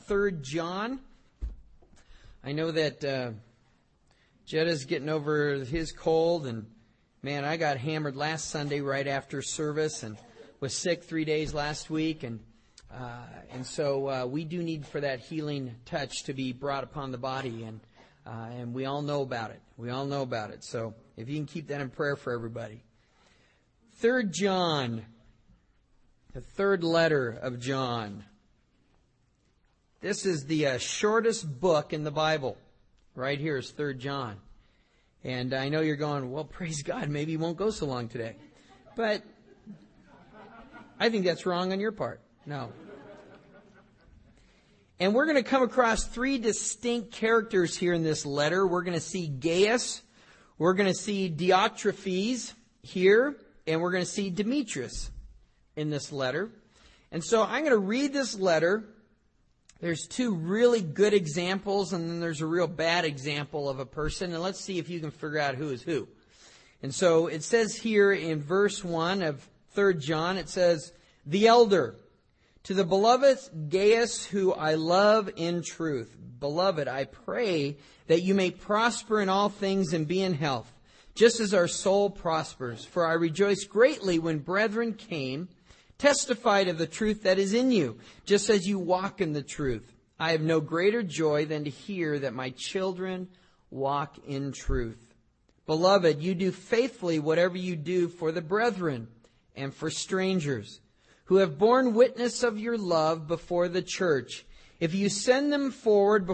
3 John. I know that Jeddah's getting over his cold, and man, I got hammered last Sunday right after service and was sick 3 days last week, and so we do need for that healing touch to be brought upon the body, and we all know about it. We all know about it. So if you can keep that in prayer for everybody. 3 John, the third letter of John. This is the shortest book in the Bible. Right here is 3 John. And I know you're going, well, praise God, maybe it won't go so long today. But I think that's wrong on your part. No. And we're going to come across 3 distinct characters here in this letter. We're going to see Gaius, we're going to see Diotrephes here, and we're going to see Demetrius in this letter. And so I'm going to read this letter. There's 2 really good examples, and then there's a real bad example of a person. And let's see if you can figure out who is who. And so it says here in verse 1 of 3 John, it says, "The elder, to the beloved Gaius, who I love in truth. Beloved, I pray that you may prosper in all things and be in health, just as our soul prospers. For I rejoiced greatly when brethren came, testified of the truth that is in you, just as you walk in the truth. I have no greater joy than to hear that my children walk in truth. Beloved, you do faithfully whatever you do for the brethren and for strangers, who have borne witness of your love before the church. If you send them forward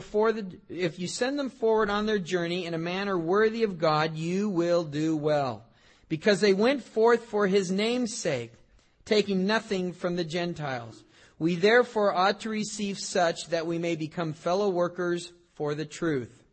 on their journey in a manner worthy of God, you will do well, because they went forth for his name's sake, taking nothing from the Gentiles. We therefore ought to receive such that we may become fellow workers for the truth.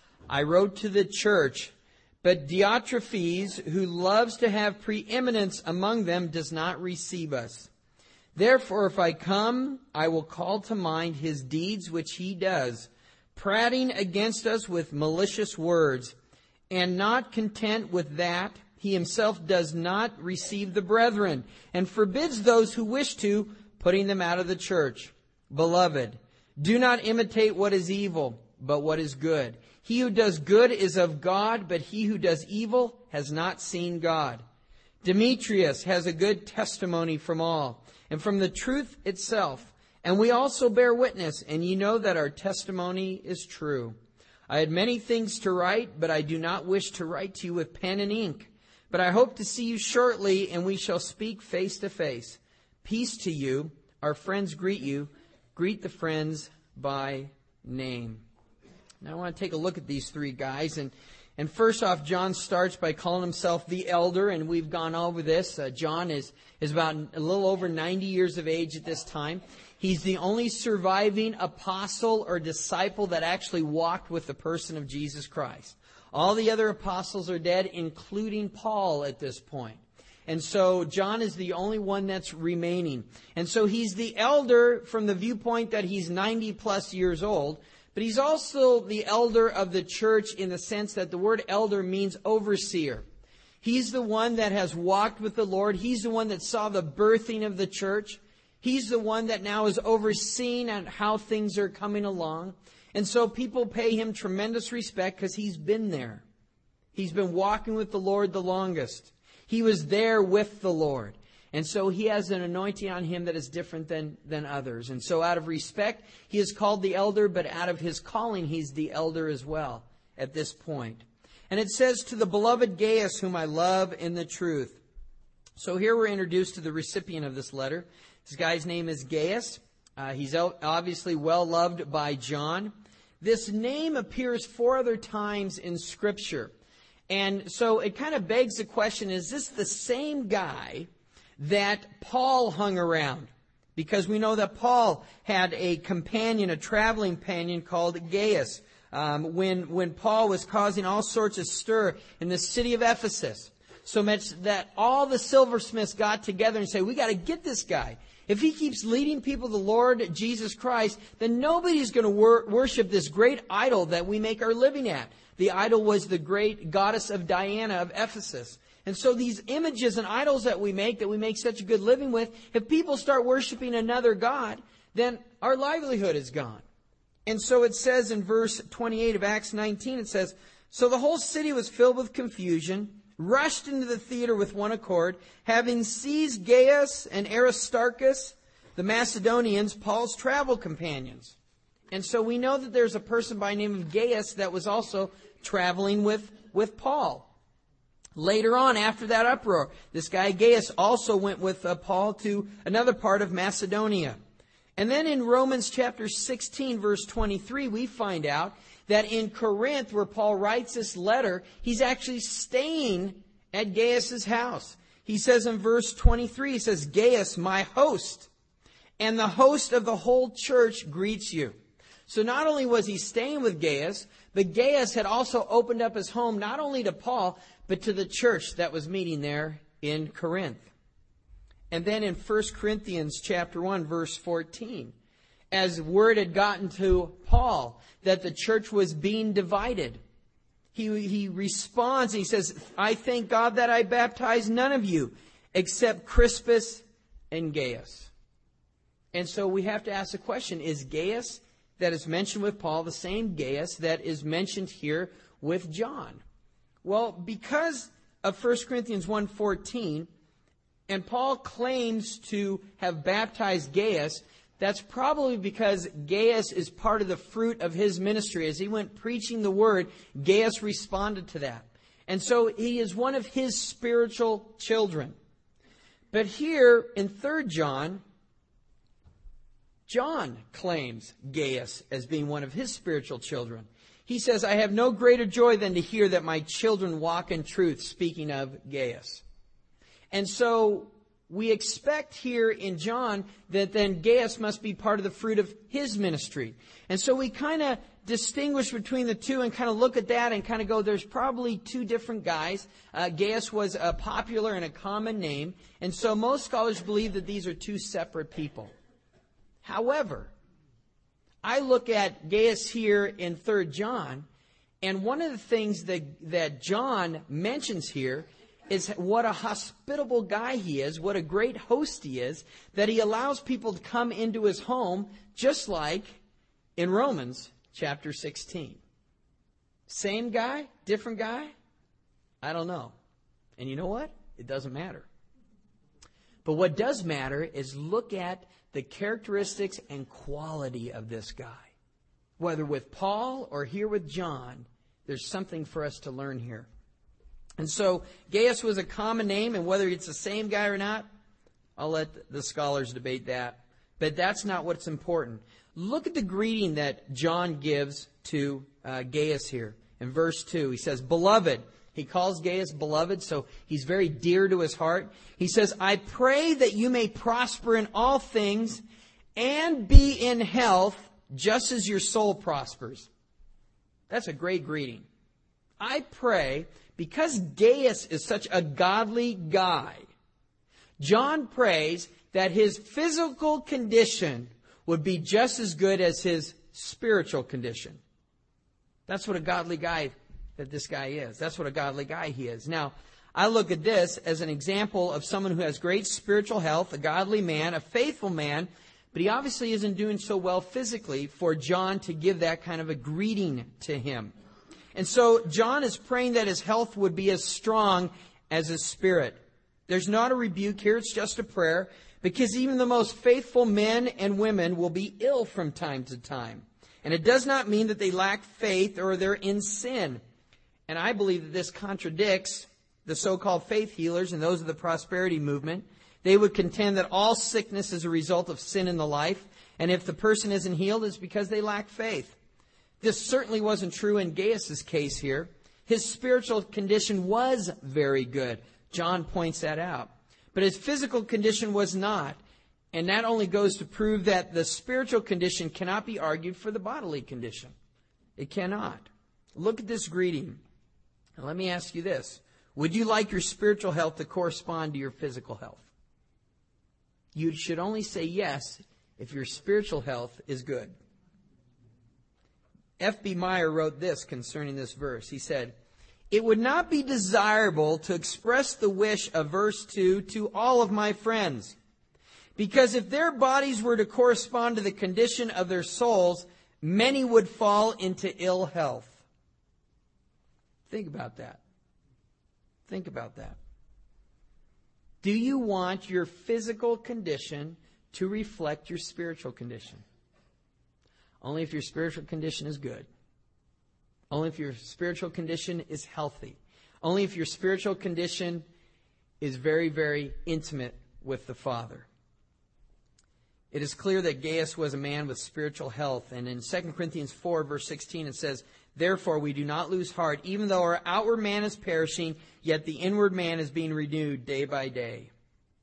I wrote to the church, but Diotrephes, who loves to have preeminence among them, does not receive us. Therefore, if I come, I will call to mind his deeds which he does, prating against us with malicious words, and not content with that, he himself does not receive the brethren, and forbids those who wish to, putting them out of the church. Beloved, do not imitate what is evil, but what is good. He who does good is of God, but he who does evil has not seen God. Demetrius has a good testimony from all, and from the truth itself. And we also bear witness, and ye know that our testimony is true. I had many things to write, but I do not wish to write to you with pen and ink. But I hope to see you shortly, and we shall speak face to face. Peace to you. Our friends greet you. Greet the friends by name." Now I want to take a look at these 3 guys. And first off, John starts by calling himself the elder, and we've gone over this. John is about a little over 90 years of age at this time. He's the only surviving apostle or disciple that actually walked with the person of Jesus Christ. All the other apostles are dead, including Paul at this point. And so John is the only one that's remaining. And so he's the elder from the viewpoint that he's 90 plus years old. But he's also the elder of the church in the sense that the word elder means overseer. He's the one that has walked with the Lord. He's the one that saw the birthing of the church. He's the one that now is overseeing at how things are coming along. And so people pay him tremendous respect because he's been there. He's been walking with the Lord the longest. He was there with the Lord. And so he has an anointing on him that is different than others. And so out of respect, he is called the elder, but out of his calling, he's the elder as well at this point. And it says, "To the beloved Gaius, whom I love in the truth." So here we're introduced to the recipient of this letter. This guy's name is Gaius. He's obviously well loved by John. This name appears 4 other times in Scripture. And so it kind of begs the question, is this the same guy that Paul hung around? Because we know that Paul had a companion, a traveling companion called Gaius, when Paul was causing all sorts of stir in the city of Ephesus. So much that all the silversmiths got together and said, we got to get this guy. If he keeps leading people to the Lord Jesus Christ, then nobody's going to worship this great idol that we make our living at. The idol was the great goddess of Diana of Ephesus. And so these images and idols that we make such a good living with, if people start worshiping another god, then our livelihood is gone. And so it says in verse 28 of Acts 19, it says, "So the whole city was filled with confusion, rushed into the theater with one accord, having seized Gaius and Aristarchus, the Macedonians, Paul's travel companions." And so we know that there's a person by the name of Gaius that was also traveling with Paul. Later on, after that uproar, this guy Gaius also went with Paul to another part of Macedonia. And then in Romans chapter 16, verse 23, we find out that in Corinth, where Paul writes this letter, he's actually staying at Gaius' house. He says in verse 23, he says, "Gaius, my host, and the host of the whole church greets you." So not only was he staying with Gaius, but Gaius had also opened up his home not only to Paul, but to the church that was meeting there in Corinth. And then in 1 Corinthians chapter 1, verse 14, as word had gotten to Paul that the church was being divided, he responds, he says, "I thank God that I baptized none of you except Crispus and Gaius." And so we have to ask the question, is Gaius that is mentioned with Paul the same Gaius that is mentioned here with John? Well, because of 1 Corinthians 1:14, and Paul claims to have baptized Gaius, that's probably because Gaius is part of the fruit of his ministry. As he went preaching the word, Gaius responded to that. And so he is one of his spiritual children. But here in 3 John, John claims Gaius as being one of his spiritual children. He says, "I have no greater joy than to hear that my children walk in truth," speaking of Gaius. And so we expect here in John that then Gaius must be part of the fruit of his ministry. And so we kind of distinguish between the two and kind of look at that and kind of go, there's probably two different guys. Gaius was a popular and a common name. And so most scholars believe that these are two separate people. However, I look at Gaius here in 3 John, and one of the things that John mentions here is what a hospitable guy he is, what a great host he is, that he allows people to come into his home, just like in Romans chapter 16. Same guy? Different guy? I don't know. And you know what? It doesn't matter. But what does matter is look at the characteristics and quality of this guy. Whether with Paul or here with John, there's something for us to learn here. And so Gaius was a common name, and whether it's the same guy or not, I'll let the scholars debate that. But that's not what's important. Look at the greeting that John gives to Gaius here. In verse 2, he says, "Beloved." He calls Gaius beloved, so he's very dear to his heart. He says, "I pray that you may prosper in all things and be in health, just as your soul prospers." That's a great greeting. I pray, because Gaius is such a godly guy, John prays that his physical condition would be just as good as his spiritual condition. That's what a godly guy that this guy is. That's what a godly guy he is. Now, I look at this as an example of someone who has great spiritual health, a godly man, a faithful man, but he obviously isn't doing so well physically for John to give that kind of a greeting to him. And so John is praying that his health would be as strong as his spirit. There's not a rebuke here, it's just a prayer, because even the most faithful men and women will be ill from time to time. And it does not mean that they lack faith or they're in sin. And I believe that this contradicts the so-called faith healers and those of the prosperity movement. They would contend that all sickness is a result of sin in the life, and if the person isn't healed, it's because they lack faith. This certainly wasn't true in Gaius' case here. His spiritual condition was very good. John points that out. But his physical condition was not. And that only goes to prove that the spiritual condition cannot be argued for the bodily condition. It cannot. Look at this greeting. And let me ask you this. Would you like your spiritual health to correspond to your physical health? You should only say yes if your spiritual health is good. F.B. Meyer wrote this concerning this verse. He said, "It would not be desirable to express the wish of verse 2 to all of my friends, because if their bodies were to correspond to the condition of their souls, many would fall into ill health. Think about that. Think about that. Do you want your physical condition to reflect your spiritual condition? Only if your spiritual condition is good. Only if your spiritual condition is healthy. Only if your spiritual condition is very, very intimate with the Father. It is clear that Gaius was a man with spiritual health. And in 2 Corinthians 4, verse 16, it says, "Therefore we do not lose heart, even though our outward man is perishing, yet the inward man is being renewed day by day."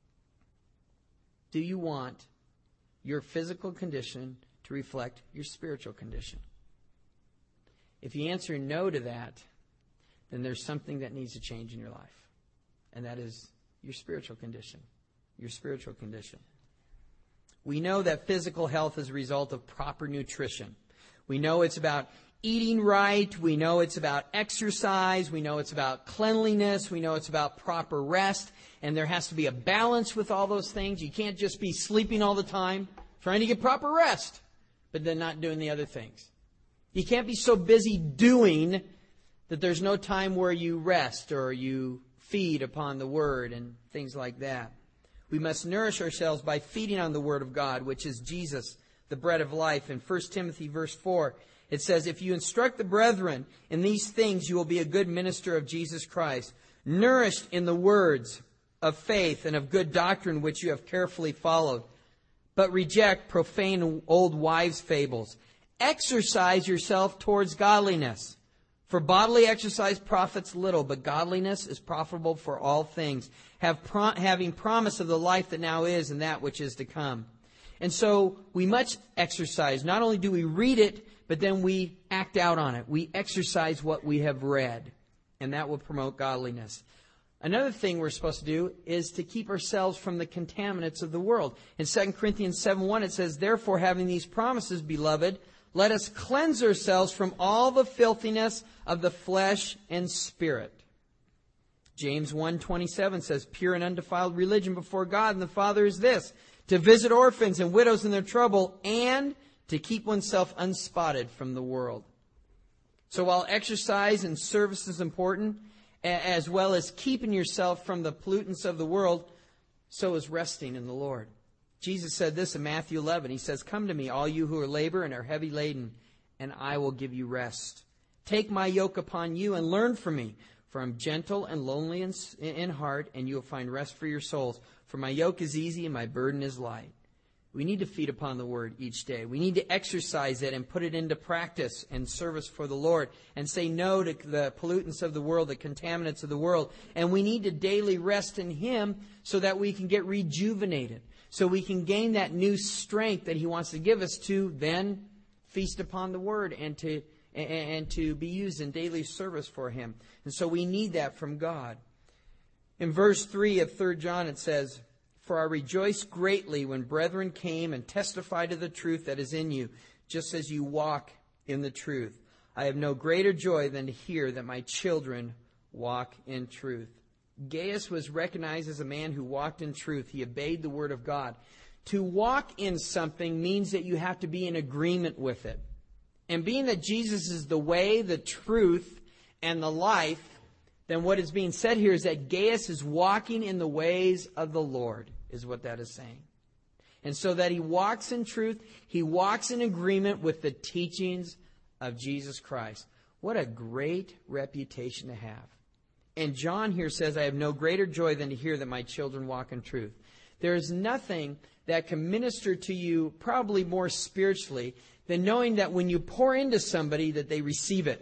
Do you want your physical condition to reflect your spiritual condition? If you answer no to that, then there's something that needs to change in your life. And that is your spiritual condition. Your spiritual condition. We know that physical health is a result of proper nutrition. We know it's about eating right. We know it's about exercise. We know it's about cleanliness. We know it's about proper rest. And there has to be a balance with all those things. You can't just be sleeping all the time, trying to get proper rest, but then not doing the other things. You can't be so busy doing that there's no time where you rest or you feed upon the Word and things like that. We must nourish ourselves by feeding on the Word of God, which is Jesus, the bread of life. In 1 Timothy verse 4, it says, "If you instruct the brethren in these things, you will be a good minister of Jesus Christ, nourished in the words of faith and of good doctrine which you have carefully followed. But reject profane old wives' fables. Exercise yourself towards godliness. For bodily exercise profits little, but godliness is profitable for all things, having promise of the life that now is and that which is to come." And so we must exercise. Not only do we read it, but then we act out on it. We exercise what we have read, and that will promote godliness. Another thing we're supposed to do is to keep ourselves from the contaminants of the world. In 2 Corinthians 7:1 it says, "Therefore, having these promises, beloved, let us cleanse ourselves from all the filthiness of the flesh and spirit." James 1:27 says, "Pure and undefiled religion before God and the Father is this, to visit orphans and widows in their trouble, and to keep oneself unspotted from the world." So while exercise and service is important, as well as keeping yourself from the pollutants of the world, so is resting in the Lord. Jesus said this in Matthew 11. He says, "Come to me, all you who are labor and are heavy laden, and I will give you rest. Take my yoke upon you and learn from me, for I'm gentle and lowly in heart, and you will find rest for your souls. For my yoke is easy and my burden is light." We need to feed upon the Word each day. We need to exercise it and put it into practice and service for the Lord and say no to the pollutants of the world, the contaminants of the world. And we need to daily rest in Him so that we can get rejuvenated, so we can gain that new strength that He wants to give us to then feast upon the Word and to be used in daily service for Him. And so we need that from God. In verse 3 of 3 John it says, "For I rejoiced greatly when brethren came and testified to the truth that is in you, just as you walk in the truth. I have no greater joy than to hear that my children walk in truth." Gaius was recognized as a man who walked in truth. He obeyed the Word of God. To walk in something means that you have to be in agreement with it. And being that Jesus is the way, the truth, and the life, then what is being said here is that Gaius is walking in the ways of the Lord, is what that is saying. And so that he walks in truth, he walks in agreement with the teachings of Jesus Christ. What a great reputation to have. And John here says, "I have no greater joy than to hear that my children walk in truth." There is nothing that can minister to you probably more spiritually than knowing that when you pour into somebody that they receive it.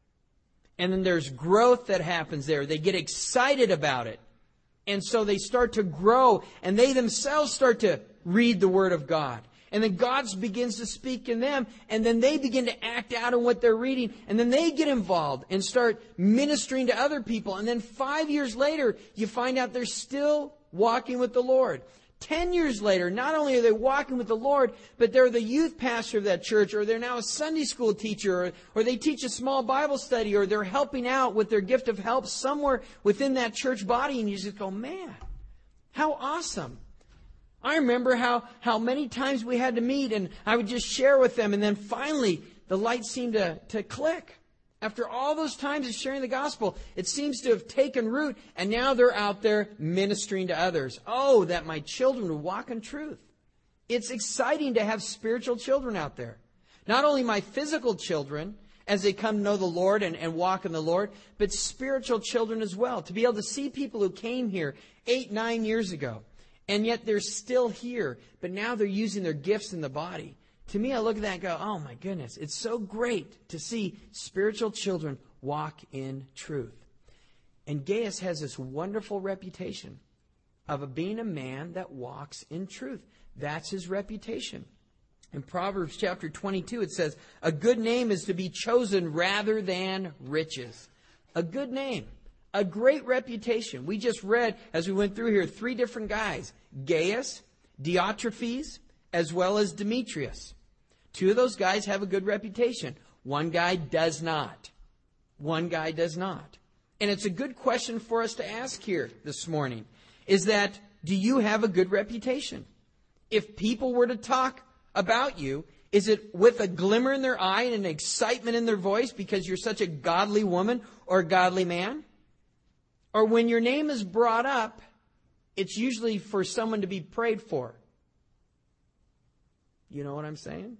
And then there's growth that happens there. They get excited about it. And so they start to grow, and they themselves start to read the Word of God. And then God begins to speak in them, and then they begin to act out on what they're reading. And then they get involved and start ministering to other people. And then 5 years later, you find out they're still walking with the Lord. 10 years later, not only are they walking with the Lord, but they're the youth pastor of that church, or they're now a Sunday school teacher, or they teach a small Bible study, or they're helping out with their gift of help somewhere within that church body. And you just go, man, how awesome. I remember how many times we had to meet and I would just share with them, and then finally the light seemed to click. After all those times of sharing the gospel, it seems to have taken root, and now they're out there ministering to others. Oh, that my children would walk in truth. It's exciting to have spiritual children out there. Not only my physical children, as they come to know the Lord and walk in the Lord, but spiritual children as well. To be able to see people who came here 8, 9 years ago, and yet they're still here, but now they're using their gifts in the body. To me, I look at that and go, oh my goodness, it's so great to see spiritual children walk in truth. And Gaius has this wonderful reputation of being a man that walks in truth. That's his reputation. In Proverbs chapter 22, it says, a good name is to be chosen rather than riches. A good name, a great reputation. We just read, as we went through here, 3 different guys, Gaius, Diotrephes, as well as Demetrius. 2 of those guys have a good reputation. One guy does not. One guy does not. And it's a good question for us to ask here this morning, is that, do you have a good reputation? If people were to talk about you, is it with a glimmer in their eye and an excitement in their voice because you're such a godly woman or a godly man? Or when your name is brought up, it's usually for someone to be prayed for. You know what I'm saying?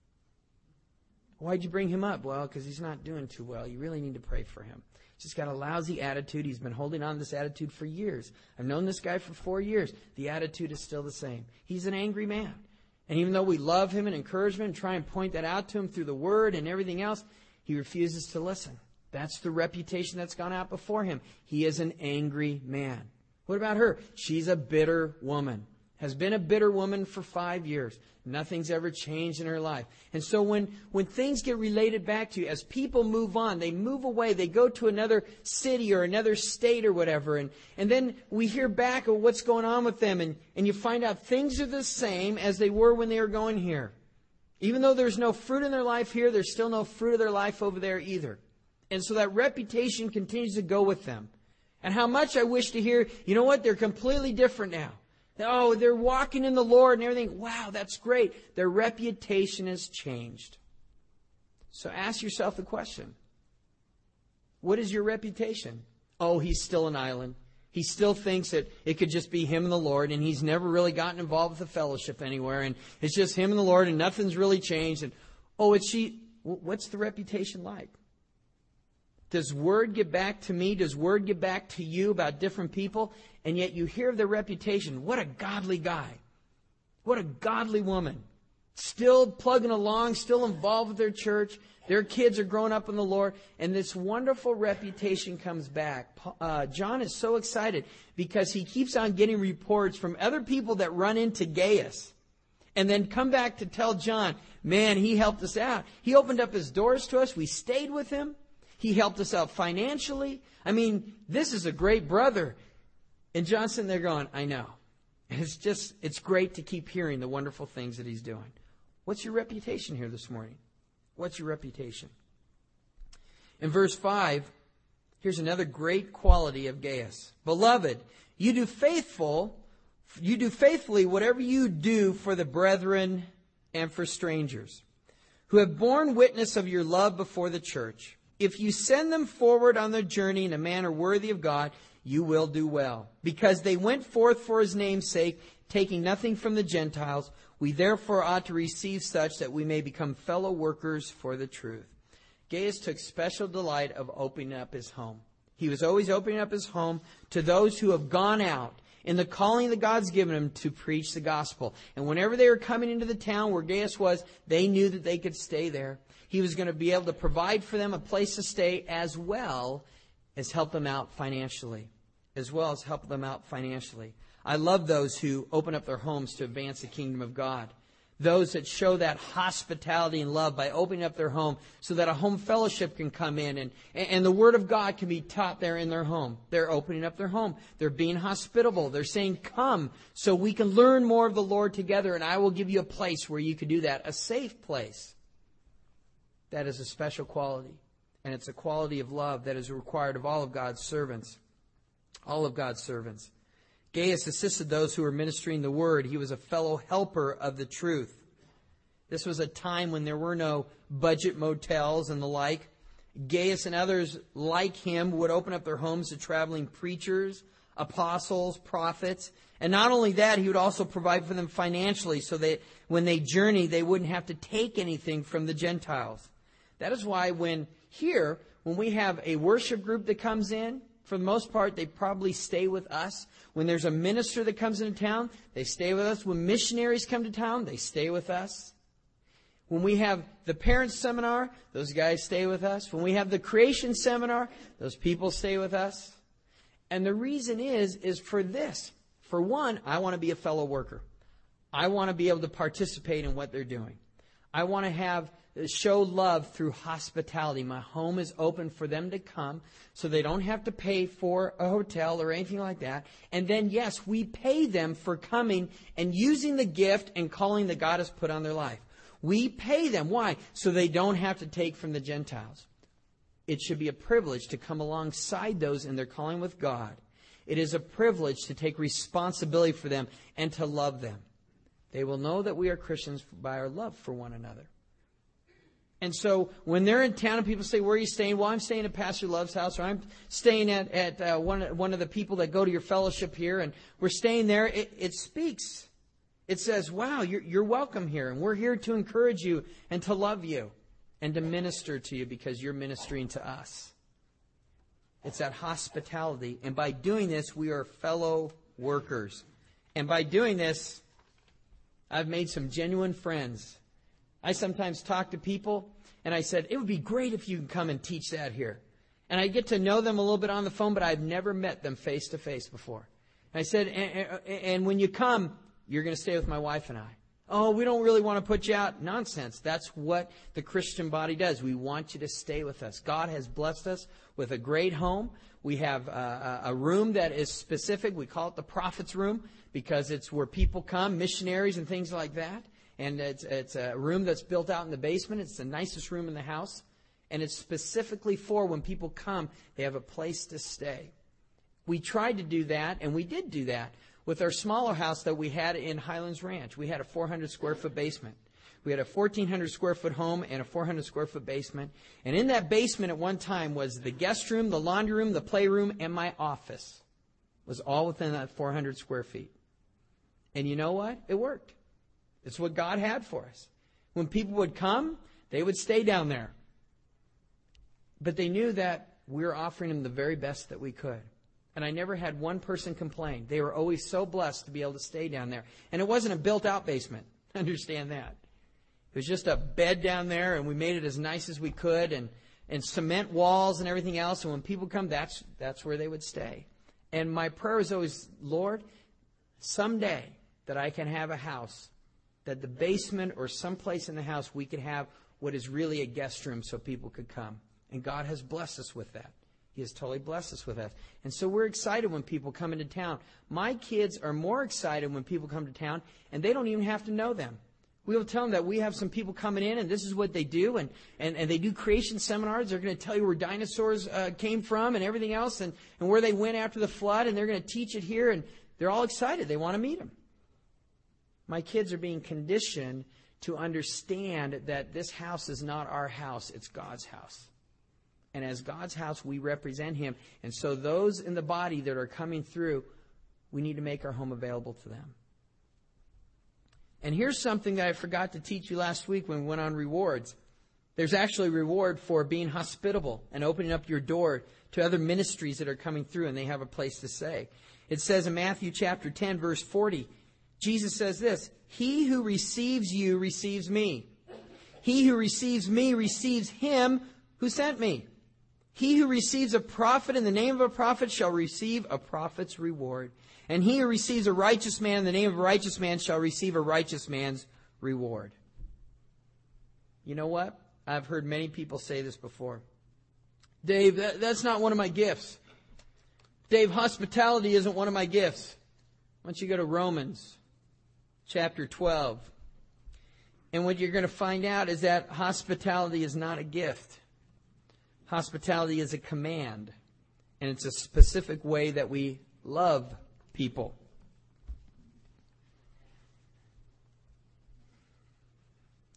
Why'd you bring him up? Well, because he's not doing too well. You really need to pray for him. He's just got a lousy attitude. He's been holding on to this attitude for years. I've known this guy for 4 years. The attitude is still the same. He's an angry man. And even though we love him and encourage him and try and point that out to him through the word and everything else, he refuses to listen. That's the reputation that's gone out before him. He is an angry man. What about her? She's a bitter woman. Has been a bitter woman for 5 years. Nothing's ever changed in her life. And so when things get related back to you, as people move on, they move away, they go to another city or another state or whatever, and then we hear back of what's going on with them, and you find out things are the same as they were when they were going here. Even though there's no fruit in their life here, there's still no fruit of their life over there either. And so that reputation continues to go with them. And how much I wish to hear, you know what, they're completely different now. Oh, they're walking in the Lord and everything. Wow, that's great. Their reputation has changed. So ask yourself the question. What is your reputation? Oh, he's still an island. He still thinks that it could just be him and the Lord, and he's never really gotten involved with the fellowship anywhere, and it's just him and the Lord, and nothing's really changed. And what's the reputation like? Does word get back to me? Does word get back to you about different people? And yet you hear of their reputation. What a godly guy. What a godly woman. Still plugging along, still involved with their church. Their kids are growing up in the Lord. And this wonderful reputation comes back. John is so excited because he keeps on getting reports from other people that run into Gaius. And then come back to tell John, man, he helped us out. He opened up his doors to us. We stayed with him. He helped us out financially. I mean, this is a great brother. And John's sitting there going, I know. And it's great to keep hearing the wonderful things that he's doing. What's your reputation here this morning? What's your reputation? In verse 5, here's another great quality of Gaius. Beloved, you do faithfully whatever you do for the brethren and for strangers, who have borne witness of your love before the church. If you send them forward on their journey in a manner worthy of God, you will do well. Because they went forth for his name's sake, taking nothing from the Gentiles, we therefore ought to receive such that we may become fellow workers for the truth. Gaius took special delight of opening up his home. He was always opening up his home to those who have gone out in the calling that God's given him to preach the gospel. And whenever they were coming into the town where Gaius was, they knew that they could stay there. He was going to be able to provide for them a place to stay as well as help them out financially. I love those who open up their homes to advance the kingdom of God. Those that show that hospitality and love by opening up their home so that a home fellowship can come in and the Word of God can be taught there in their home. They're opening up their home. They're being hospitable. They're saying, come so we can learn more of the Lord together, and I will give you a place where you can do that, a safe place. That is a special quality, and it's a quality of love that is required of all of God's servants. All of God's servants. Gaius assisted those who were ministering the word. He was a fellow helper of the truth. This was a time when there were no budget motels and the like. Gaius and others like him would open up their homes to traveling preachers, apostles, prophets. And not only that, he would also provide for them financially so that when they journeyed, they wouldn't have to take anything from the Gentiles. That is why when we have a worship group that comes in, for the most part, they probably stay with us. When there's a minister that comes into town, they stay with us. When missionaries come to town, they stay with us. When we have the parents' seminar, those guys stay with us. When we have the creation seminar, those people stay with us. And the reason is for this. For one, I want to be a fellow worker. I want to be able to participate in what they're doing. I want to show love through hospitality. My home is open for them to come so they don't have to pay for a hotel or anything like that. And then, yes, we pay them for coming and using the gift and calling that God has put on their life. We pay them. Why? So they don't have to take from the Gentiles. It should be a privilege to come alongside those in their calling with God. It is a privilege to take responsibility for them and to love them. They will know that we are Christians by our love for one another. And so when they're in town and people say, where are you staying? Well, I'm staying at Pastor Love's house, or I'm staying at one of the people that go to your fellowship here, and we're staying there. It speaks. It says, wow, you're welcome here, and we're here to encourage you and to love you and to minister to you because you're ministering to us. It's that hospitality. And by doing this, we are fellow workers. And by doing this, I've made some genuine friends. I sometimes talk to people, and I said, it would be great if you can come and teach that here. And I get to know them a little bit on the phone, but I've never met them face to face before. And I said, and when you come, you're going to stay with my wife and I. Oh, we don't really want to put you out. Nonsense. That's what the Christian body does. We want you to stay with us. God has blessed us with a great home. We have a room that is specific. We call it the prophet's room because it's where people come, missionaries and things like that. And it's a room that's built out in the basement. It's the nicest room in the house. And it's specifically for when people come, they have a place to stay. We tried to do that, and we did do that with our smaller house that we had in Highlands Ranch. We had a 400 square foot basement. We had a 1,400 square foot home and a 400 square foot basement. And in that basement at one time was the guest room, the laundry room, the playroom, and my office. It was all within that 400 square feet. And you know what? It worked. It's what God had for us. When people would come, they would stay down there. But they knew that we were offering them the very best that we could. And I never had one person complain. They were always so blessed to be able to stay down there. And it wasn't a built-out basement. Understand that. It was just a bed down there, and we made it as nice as we could, and cement walls and everything else. And when people come, that's where they would stay. And my prayer was always, Lord, someday that I can have a house, that the basement or someplace in the house we could have what is really a guest room so people could come. And God has blessed us with that. He has totally blessed us with that. And so we're excited when people come into town. My kids are more excited when people come to town, and they don't even have to know them. We will tell them that we have some people coming in, and this is what they do, and they do creation seminars. They're going to tell you where dinosaurs came from and everything else, and where they went after the flood, and they're going to teach it here, and they're all excited. They want to meet them. My kids are being conditioned to understand that this house is not our house, it's God's house. And as God's house, we represent Him. And so those in the body that are coming through, we need to make our home available to them. And here's something that I forgot to teach you last week when we went on rewards. There's actually a reward for being hospitable and opening up your door to other ministries that are coming through and they have a place to stay. It says in Matthew chapter 10, verse 40, Jesus says this, "He who receives you receives me. He who receives me receives him who sent me. He who receives a prophet in the name of a prophet shall receive a prophet's reward. And he who receives a righteous man in the name of a righteous man shall receive a righteous man's reward." You know what? I've heard many people say this before. Dave, that's not one of my gifts. Dave, hospitality isn't one of my gifts. Why don't you go to Romans chapter 12. And what you're going to find out is that hospitality is not a gift. Hospitality is a command, and it's a specific way that we love people.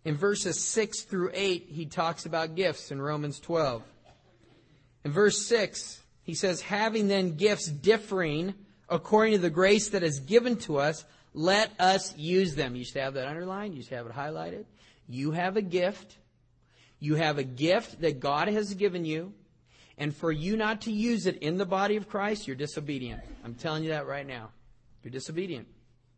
In verses 6 through 8, he talks about gifts in Romans 12. In verse 6, he says, having then gifts differing according to the grace that is given to us, let us use them. You should have that underlined. You should have it highlighted. You have a gift. You have a gift that God has given you. And for you not to use it in the body of Christ, you're disobedient. I'm telling you that right now. You're disobedient.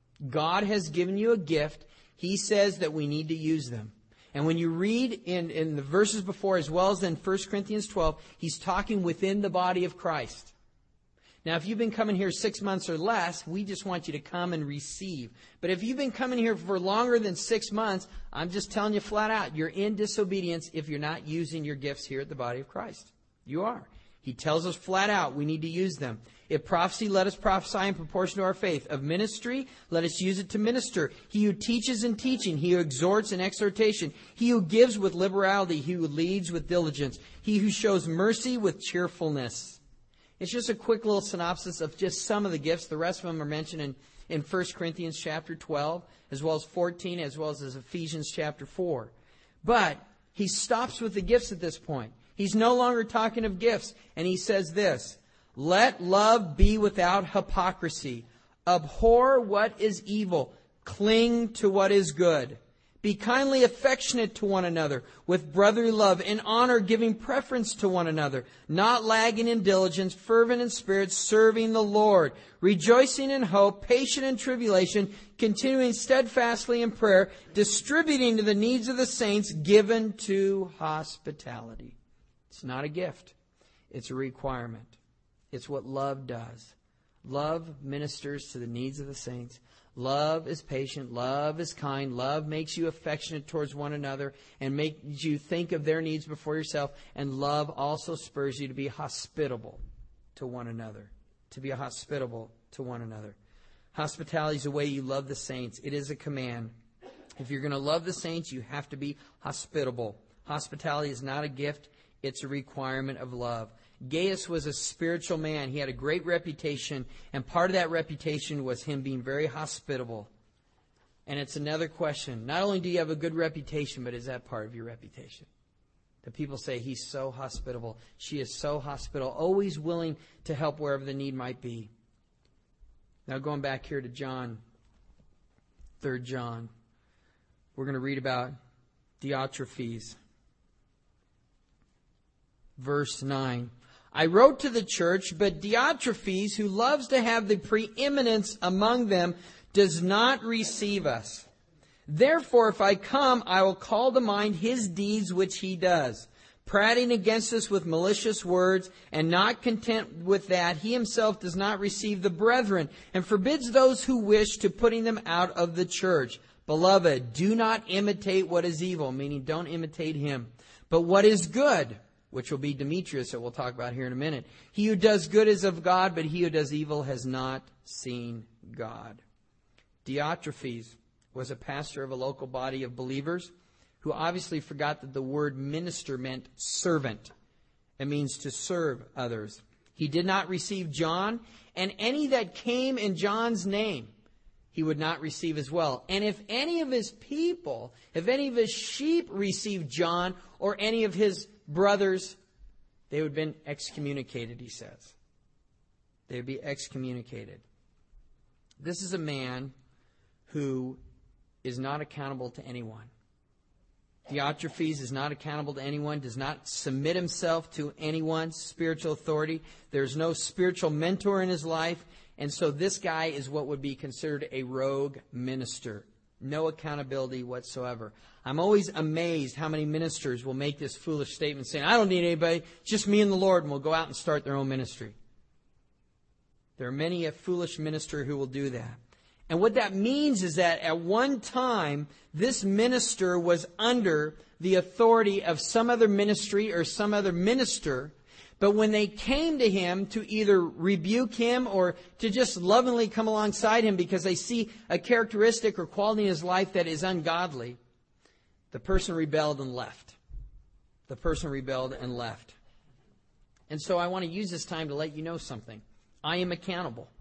God has given you a gift. He says that we need to use them. And when you read in the verses before, as well as in 1 Corinthians 12, he's talking within the body of Christ. Now, if you've been coming here 6 months or less, we just want you to come and receive. But if you've been coming here for longer than 6 months, I'm just telling you flat out, you're in disobedience if you're not using your gifts here at the body of Christ. You are. He tells us flat out we need to use them. If prophecy, let us prophesy in proportion to our faith. Of ministry, let us use it to minister. He who teaches in teaching, he who exhorts in exhortation, he who gives with liberality, he who leads with diligence, he who shows mercy with cheerfulness. It's just a quick little synopsis of just some of the gifts. The rest of them are mentioned in 1 Corinthians chapter 12, as well as 14, as well as Ephesians chapter 4. But he stops with the gifts at this point. He's no longer talking of gifts. And he says this, let love be without hypocrisy. Abhor what is evil. Cling to what is good. Be kindly affectionate to one another with brotherly love, in honor giving preference to one another, not lagging in diligence, fervent in spirit, serving the Lord, rejoicing in hope, patient in tribulation, continuing steadfastly in prayer, distributing to the needs of the saints, given to hospitality. It's not a gift. It's a requirement. It's what love does. Love ministers to the needs of the saints. Love is patient. Love is kind. Love makes you affectionate towards one another and makes you think of their needs before yourself. And love also spurs you to be hospitable to one another. To be hospitable to one another. Hospitality is the way you love the saints. It is a command. If you're going to love the saints, you have to be hospitable. Hospitality is not a gift. It's a requirement of love. Gaius was a spiritual man. He had a great reputation, and part of that reputation was him being very hospitable. And it's another question. Not only do you have a good reputation, but is that part of your reputation? The people say he's so hospitable. She is so hospitable, always willing to help wherever the need might be. Now going back here to John, 3 John, we're going to read about Diotrephes. Verse 9. I wrote to the church, but Diotrephes, who loves to have the preeminence among them, does not receive us. Therefore, if I come, I will call to mind his deeds which he does, prating against us with malicious words, and not content with that, he himself does not receive the brethren, and forbids those who wish to putting them out of the church. Beloved, do not imitate what is evil, meaning don't imitate him, but what is good, which will be Demetrius that we'll talk about here in a minute. He who does good is of God, but he who does evil has not seen God. Diotrephes was a pastor of a local body of believers who obviously forgot that the word minister meant servant. It means to serve others. He did not receive John, and any that came in John's name, he would not receive as well. And if any of his people, if any of his sheep received John or any of his brothers, they would have been excommunicated, he says. They would be excommunicated. This is a man who is not accountable to anyone. Diotrephes is not accountable to anyone, does not submit himself to anyone's spiritual authority. There's no spiritual mentor in his life. And so this guy is what would be considered a rogue minister. No accountability whatsoever. I'm always amazed how many ministers will make this foolish statement saying, I don't need anybody, just me and the Lord, and will go out and start their own ministry. There are many a foolish minister who will do that. And what that means is that at one time, this minister was under the authority of some other ministry or some other minister. But when they came to him to either rebuke him or to just lovingly come alongside him because they see a characteristic or quality in his life that is ungodly, the person rebelled and left. The person rebelled and left. And so I want to use this time to let you know something. I am accountable.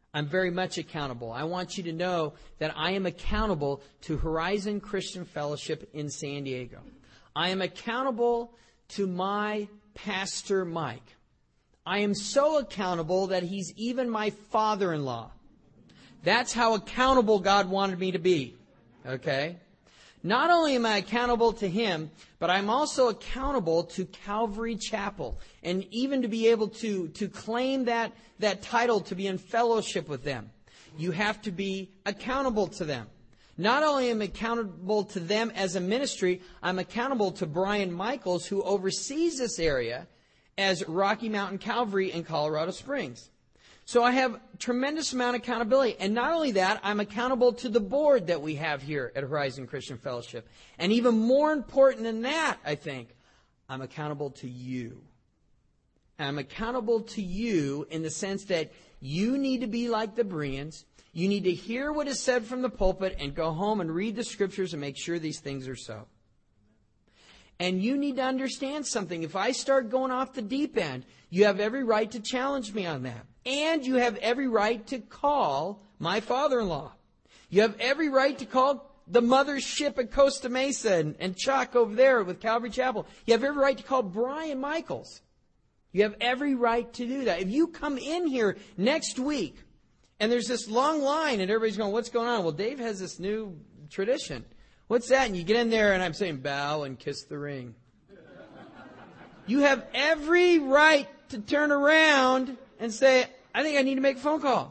I'm very much accountable. I want you to know that I am accountable to Horizon Christian Fellowship in San Diego. I am accountable to my pastor, Mike. I am so accountable that he's even my father-in-law. That's how accountable God wanted me to be. Okay? Not only am I accountable to him, but I'm also accountable to Calvary Chapel. And even to be able to claim that title to be in fellowship with them, you have to be accountable to them. Not only am I accountable to them as a ministry, I'm accountable to Brian Michaels, who oversees this area as Rocky Mountain Calvary in Colorado Springs. So I have tremendous amount of accountability. And not only that, I'm accountable to the board that we have here at Horizon Christian Fellowship. And even more important than that, I think, I'm accountable to you. I'm accountable to you in the sense that you need to be like the Bereans. You need to hear what is said from the pulpit and go home and read the scriptures and make sure these things are so. And you need to understand something. If I start going off the deep end, you have every right to challenge me on that. And you have every right to call my father-in-law. You have every right to call the mothership at Costa Mesa and Chuck over there with Calvary Chapel. You have every right to call Brian Michaels. You have every right to do that. If you come in here next week and there's this long line and everybody's going, what's going on? Well, Dave has this new tradition. What's that? And you get in there and I'm saying, bow and kiss the ring. You have every right to turn around and say, I think I need to make a phone call.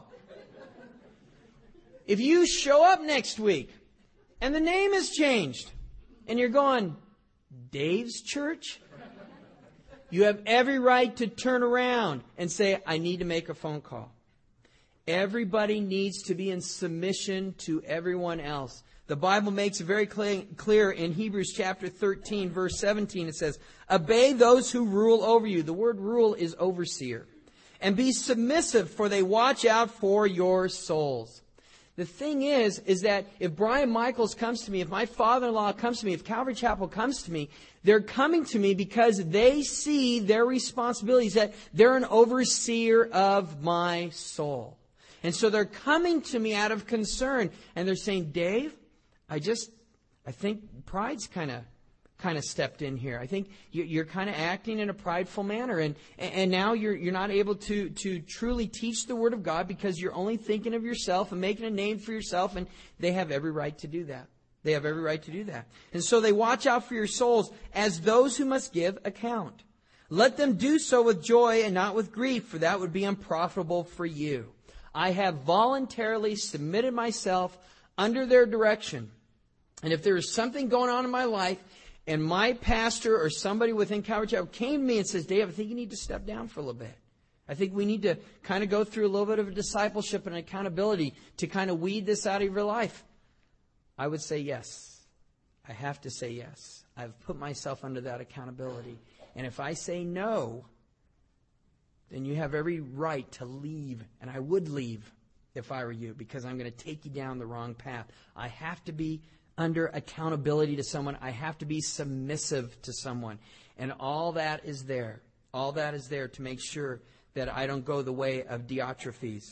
If you show up next week and the name has changed and you're going, Dave's church? You have every right to turn around and say, I need to make a phone call. Everybody needs to be in submission to everyone else. The Bible makes it very clear in Hebrews chapter 13, verse 17. It says, obey those who rule over you. The word rule is overseer. And be submissive, for they watch out for your souls. The thing is that if Brian Michaels comes to me, if my father-in-law comes to me, if Calvary Chapel comes to me, they're coming to me because they see their responsibilities, that they're an overseer of my soul. And so they're coming to me out of concern. And they're saying, Dave, I think pride's kind of stepped in here. I think you're kind of acting in a prideful manner, and now you're not able to truly teach the Word of God because you're only thinking of yourself and making a name for yourself, and they have every right to do that. They have every right to do that. And so they watch out for your souls as those who must give account. Let them do so with joy and not with grief, for that would be unprofitable for you. I have voluntarily submitted myself under their direction. And if there is something going on in my life, and my pastor or somebody within Calvary Chapel came to me and says, Dave, I think you need to step down for a little bit. I think we need to kind of go through a little bit of a discipleship and accountability to kind of weed this out of your life. I would say yes. I have to say yes. I've put myself under that accountability. And if I say no, then you have every right to leave. And I would leave if I were you, because I'm going to take you down the wrong path. I have to be under accountability to someone. I have to be submissive to someone. And all that is there. All that is there to make sure that I don't go the way of Diotrephes.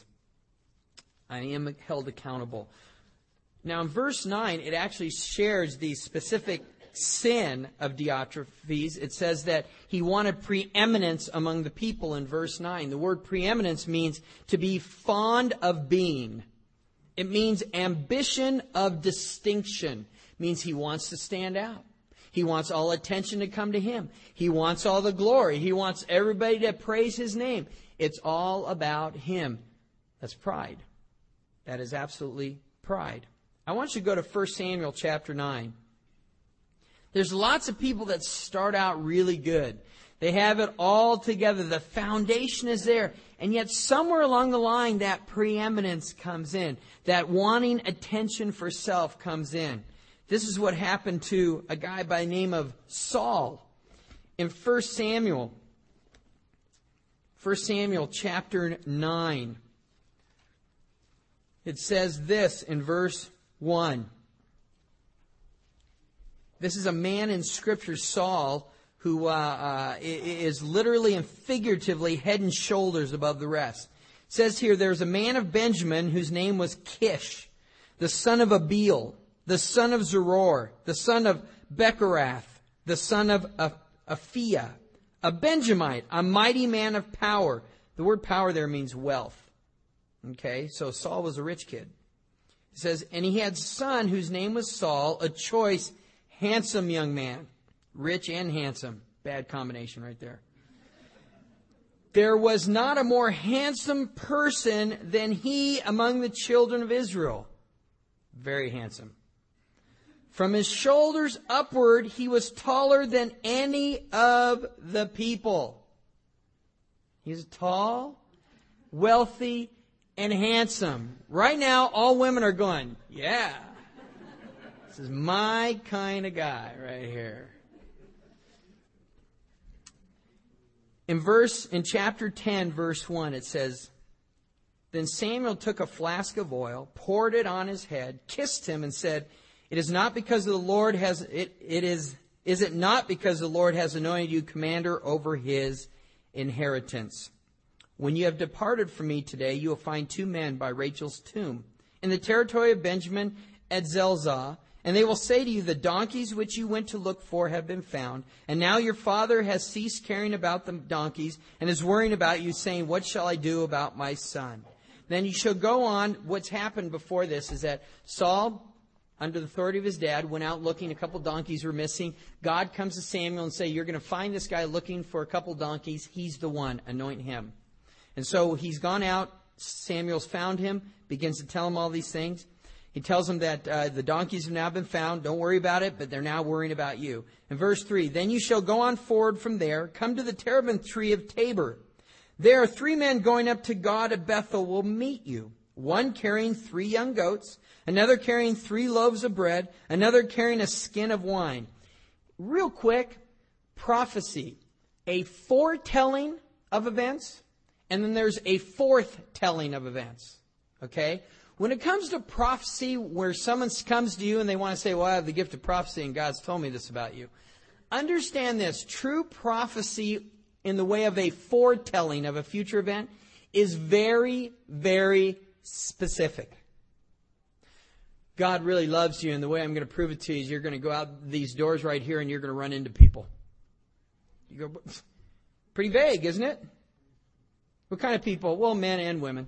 I am held accountable. Now in verse 9, it actually shares the specific sin of Diotrephes. It says that he wanted preeminence among the people in verse 9. The word preeminence means to be fond of being. It means ambition of distinction. It means he wants to stand out. He wants all attention to come to him. He wants all the glory. He wants everybody to praise his name. It's all about him. That's pride. That is absolutely pride. I want you to go to 1 Samuel chapter 9. There's lots of people that start out really good. They have it all together. The foundation is there. And yet somewhere along the line, that preeminence comes in. That wanting attention for self comes in. This is what happened to a guy by the name of Saul. In 1 Samuel chapter 9, it says this in verse 1. This is a man in Scripture, Saul, who is literally and figuratively head and shoulders above the rest. It says here, there's a man of Benjamin whose name was Kish, the son of Abiel, the son of Zeror, the son of Bechorath, the son of Aphiah, a Benjamite, a mighty man of power. The word power there means wealth. Okay, so Saul was a rich kid. It says, and he had a son whose name was Saul, a choice, handsome young man. Rich and handsome. Bad combination right there. There was not a more handsome person than he among the children of Israel. Very handsome. From his shoulders upward, he was taller than any of the people. He's tall, wealthy, and handsome. Right now, all women are going, yeah, this is my kind of guy right here. In chapter 10, verse 1, it says, then Samuel took a flask of oil, poured it on his head, kissed him, and said, is it not because the Lord has anointed you commander over his inheritance? When you have departed from me today, you will find 2 men by Rachel's tomb in the territory of Benjamin at Zelzah, and they will say to you, the donkeys which you went to look for have been found, and now your father has ceased caring about the donkeys and is worrying about you, saying, what shall I do about my son? Then you shall go on. What's happened before this is that Saul, under the authority of his dad, went out looking. A couple donkeys were missing. God comes to Samuel and say, you're going to find this guy looking for a couple donkeys. He's the one. Anoint him. And so he's gone out. Samuel's found him, begins to tell him all these things. He tells him that the donkeys have now been found. Don't worry about it, but they're now worrying about you. In verse 3, then you shall go on forward from there, come to the terebinth tree of Tabor. There are 3 men going up to God at Bethel will meet you. One carrying 3 young goats, another carrying 3 loaves of bread, another carrying a skin of wine. Real quick, prophecy. A foretelling of events, and then there's a forthtelling of events. Okay? When it comes to prophecy, where someone comes to you and they want to say, well, I have the gift of prophecy and God's told me this about you. Understand this. True prophecy in the way of a foretelling of a future event is very, very specific. God really loves you, and the way I'm going to prove it to you is you're going to go out these doors right here and you're going to run into people. You go, pretty vague, isn't it? What kind of people? Well, men and women.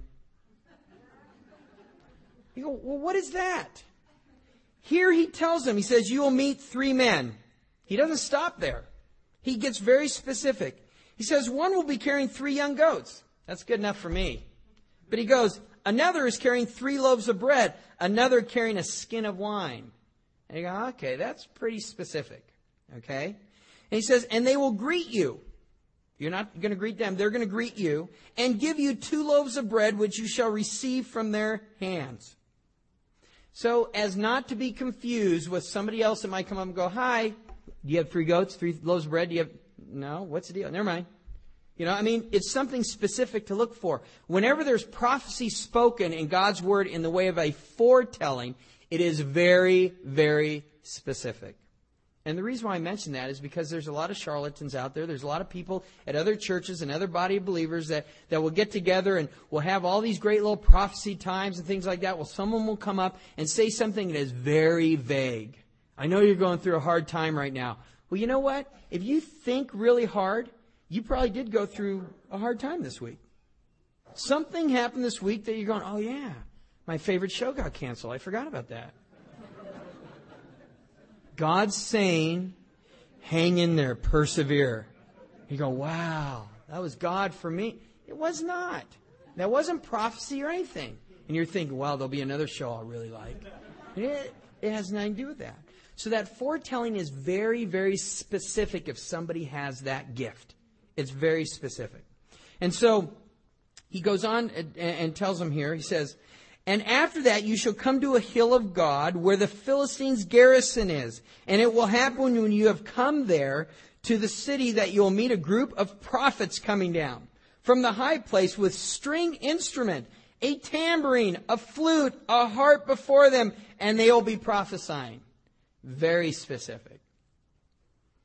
You go, well, what is that? Here he tells them, he says, you will meet 3 men. He doesn't stop there. He gets very specific. He says, one will be carrying 3 young goats. That's good enough for me. But he goes, another is carrying 3 loaves of bread, another carrying a skin of wine. And you go, okay, that's pretty specific. Okay? And he says, and they will greet you. You're not going to greet them. They're going to greet you and give you 2 loaves of bread, which you shall receive from their hands. So as not to be confused with somebody else that might come up and go, hi, do you have 3 goats, 3 loaves of bread? Do you have, no, what's the deal? Never mind. You know, I mean, it's something specific to look for. Whenever there's prophecy spoken in God's word in the way of a foretelling, it is very, very specific. And the reason why I mention that is because there's a lot of charlatans out there. There's a lot of people at other churches and other body of believers that will get together and will have all these great little prophecy times and things like that. Well, someone will come up and say something that is very vague. I know you're going through a hard time right now. Well, you know what? If you think really hard, you probably did go through a hard time this week. Something happened this week that you're going, oh yeah, my favorite show got canceled. I forgot about that. God's saying, hang in there, persevere. You go, wow, that was God for me. It was not. That wasn't prophecy or anything. And you're thinking, well, there'll be another show I'll really like. It has nothing to do with that. So that foretelling is very, very specific if somebody has that gift. It's very specific. And so he goes on and tells them here, he says, and after that you shall come to a hill of God where the Philistines' garrison is. And it will happen when you have come there to the city that you'll meet a group of prophets coming down from the high place with string instrument, a tambourine, a flute, a harp before them, and they will be prophesying. Very specific.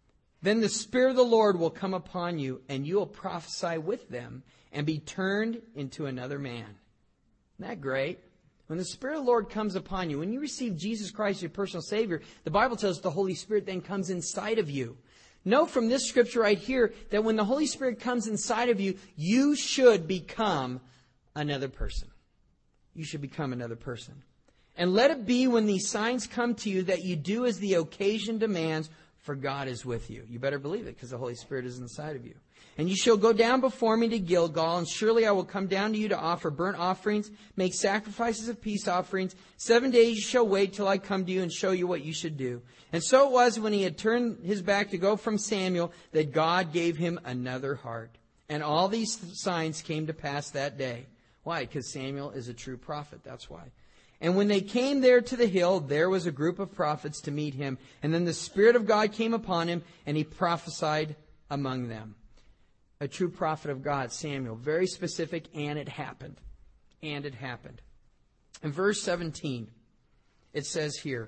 Then the Spirit of the Lord will come upon you, and you will prophesy with them and be turned into another man. Isn't that great? When the Spirit of the Lord comes upon you, when you receive Jesus Christ, your personal Savior, the Bible tells us the Holy Spirit then comes inside of you. Know from this scripture right here that when the Holy Spirit comes inside of you, you should become another person. You should become another person. And let it be when these signs come to you that you do as the occasion demands, for God is with you. You better believe it because the Holy Spirit is inside of you. And you shall go down before me to Gilgal, and surely I will come down to you to offer burnt offerings, make sacrifices of peace offerings. 7 days you shall wait till I come to you and show you what you should do. And so it was when he had turned his back to go from Samuel that God gave him another heart. And all these signs came to pass that day. Why? Because Samuel is a true prophet. That's why. And when they came there to the hill, there was a group of prophets to meet him. And then the Spirit of God came upon him, and he prophesied among them. A true prophet of God, Samuel. Very specific, and it happened. And it happened. In verse 17, it says here,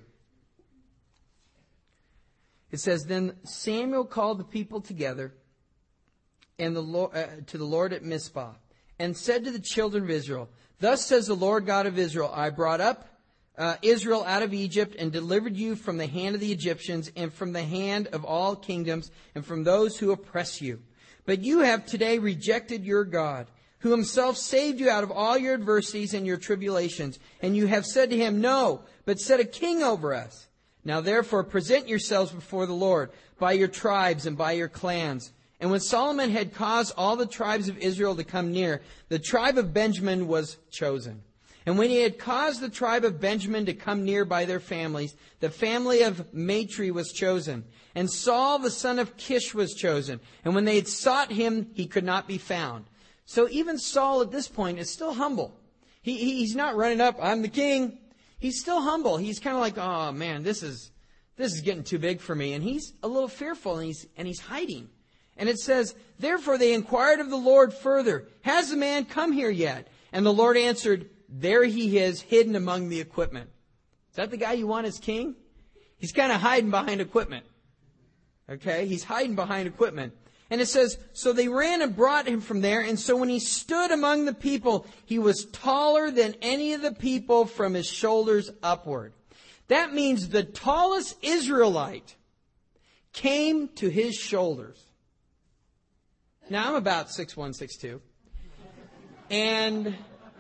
it says, Then Samuel called the people together and to the Lord at Mizpah, and said to the children of Israel, Thus says the Lord God of Israel, I brought up Israel out of Egypt and delivered you from the hand of the Egyptians and from the hand of all kingdoms and from those who oppress you. But you have today rejected your God, who himself saved you out of all your adversities and your tribulations. And you have said to him, No, but set a king over us. Now therefore present yourselves before the Lord by your tribes and by your clans. And when Solomon had caused all the tribes of Israel to come near, the tribe of Benjamin was chosen. And when he had caused the tribe of Benjamin to come near by their families, the family of Matri was chosen. And Saul the son of Kish was chosen. And when they had sought him, he could not be found. So even Saul at this point is still humble. He's not running up, I'm the king. He's still humble. He's kind of like, oh man, this is getting too big for me. And he's a little fearful, and he's hiding. And it says, Therefore they inquired of the Lord further, Has the man come here yet? And the Lord answered, There he is, hidden among the equipment. Is that the guy you want as king? He's kind of hiding behind equipment. Okay? He's hiding behind equipment. And it says, So they ran and brought him from there. And so when he stood among the people, he was taller than any of the people from his shoulders upward. That means the tallest Israelite came to his shoulders. Now, I'm about 6'1", 6'2". And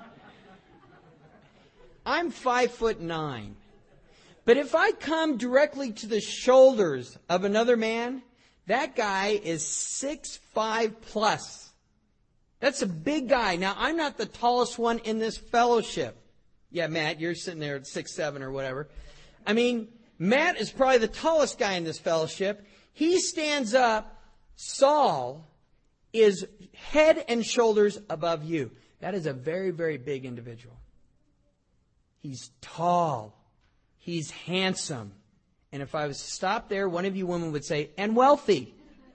I'm 5'9". But if I come directly to the shoulders of another man, that guy is 6'5" plus. That's a big guy. Now, I'm not the tallest one in this fellowship. Yeah, Matt, you're sitting there at 6'7" or whatever. I mean, Matt is probably the tallest guy in this fellowship. He stands up. Saul is head and shoulders above you. That is a very, very big individual. He's tall. He's handsome. And if I was to stop there, one of you women would say, and wealthy.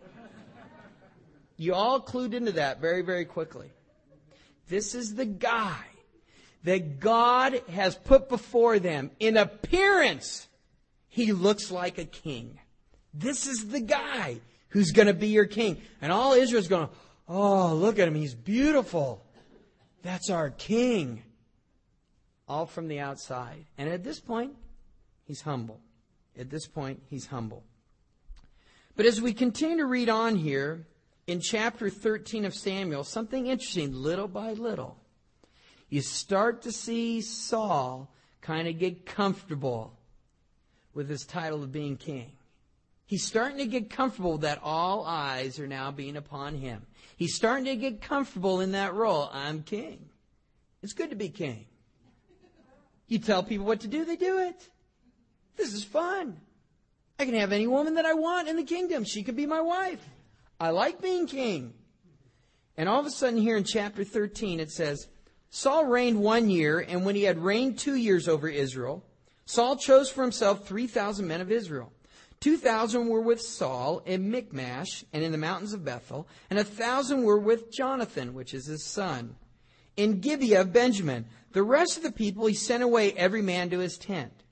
You all clued into that very, very quickly. This is the guy that God has put before them. In appearance, he looks like a king. This is the guy who's going to be your king. And all Israel's going, oh, look at him. He's beautiful. That's our king. All from the outside. And at this point, he's humble. At this point, he's humble. But as we continue to read on here, in chapter 13 of Samuel, something interesting, little by little, you start to see Saul kind of get comfortable with his title of being king. He's starting to get comfortable that all eyes are now being upon him. He's starting to get comfortable in that role. I'm king. It's good to be king. You tell people what to do, they do it. This is fun. I can have any woman that I want in the kingdom. She could be my wife. I like being king. And all of a sudden here in chapter 13 it says, Saul reigned 1 year, and when he had reigned 2 years over Israel, Saul chose for himself 3,000 men of Israel. 2,000 were with Saul in Michmash and in the mountains of Bethel, and 1,000 were with Jonathan, which is his son, in Gibeah of Benjamin. The rest of the people he sent away every man to his tent.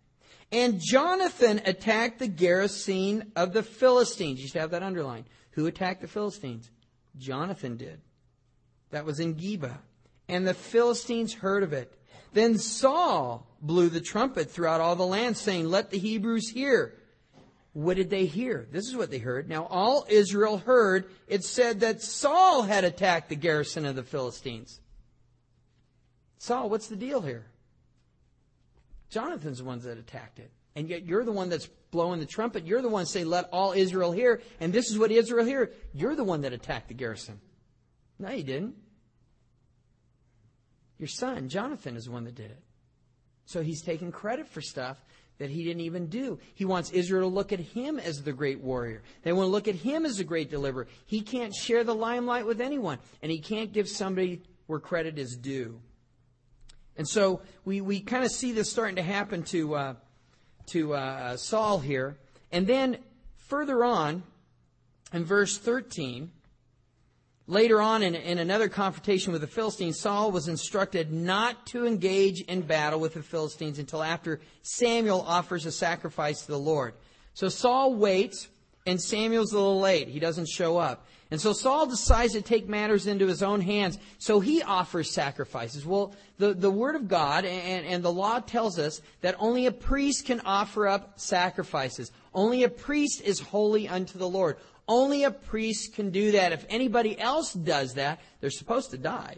And Jonathan attacked the garrison of the Philistines. You should have that underlined. Who attacked the Philistines? Jonathan did. That was in Geba. And the Philistines heard of it. Then Saul blew the trumpet throughout all the land, saying, let the Hebrews hear. What did they hear? This is what they heard. Now all Israel heard, it said that Saul had attacked the garrison of the Philistines. Saul, what's the deal here? Jonathan's the ones that attacked it. And yet you're the one that's blowing the trumpet. You're the one saying, let all Israel hear. And this is what Israel hear. You're the one that attacked the garrison. No, you didn't. Your son, Jonathan, is the one that did it. So he's taking credit for stuff that he didn't even do. He wants Israel to look at him as the great warrior. They want to look at him as the great deliverer. He can't share the limelight with anyone. And he can't give somebody where credit is due. And so we kind of see this starting to happen to Saul here. And then further on, in verse 13, later on in another confrontation with the Philistines, Saul was instructed not to engage in battle with the Philistines until after Samuel offers a sacrifice to the Lord. So Saul waits, and Samuel's a little late. He doesn't show up. And so Saul decides to take matters into his own hands. So he offers sacrifices. Well, the Word of God and the law tells us that only a priest can offer up sacrifices. Only a priest is holy unto the Lord. Only a priest can do that. If anybody else does that, they're supposed to die.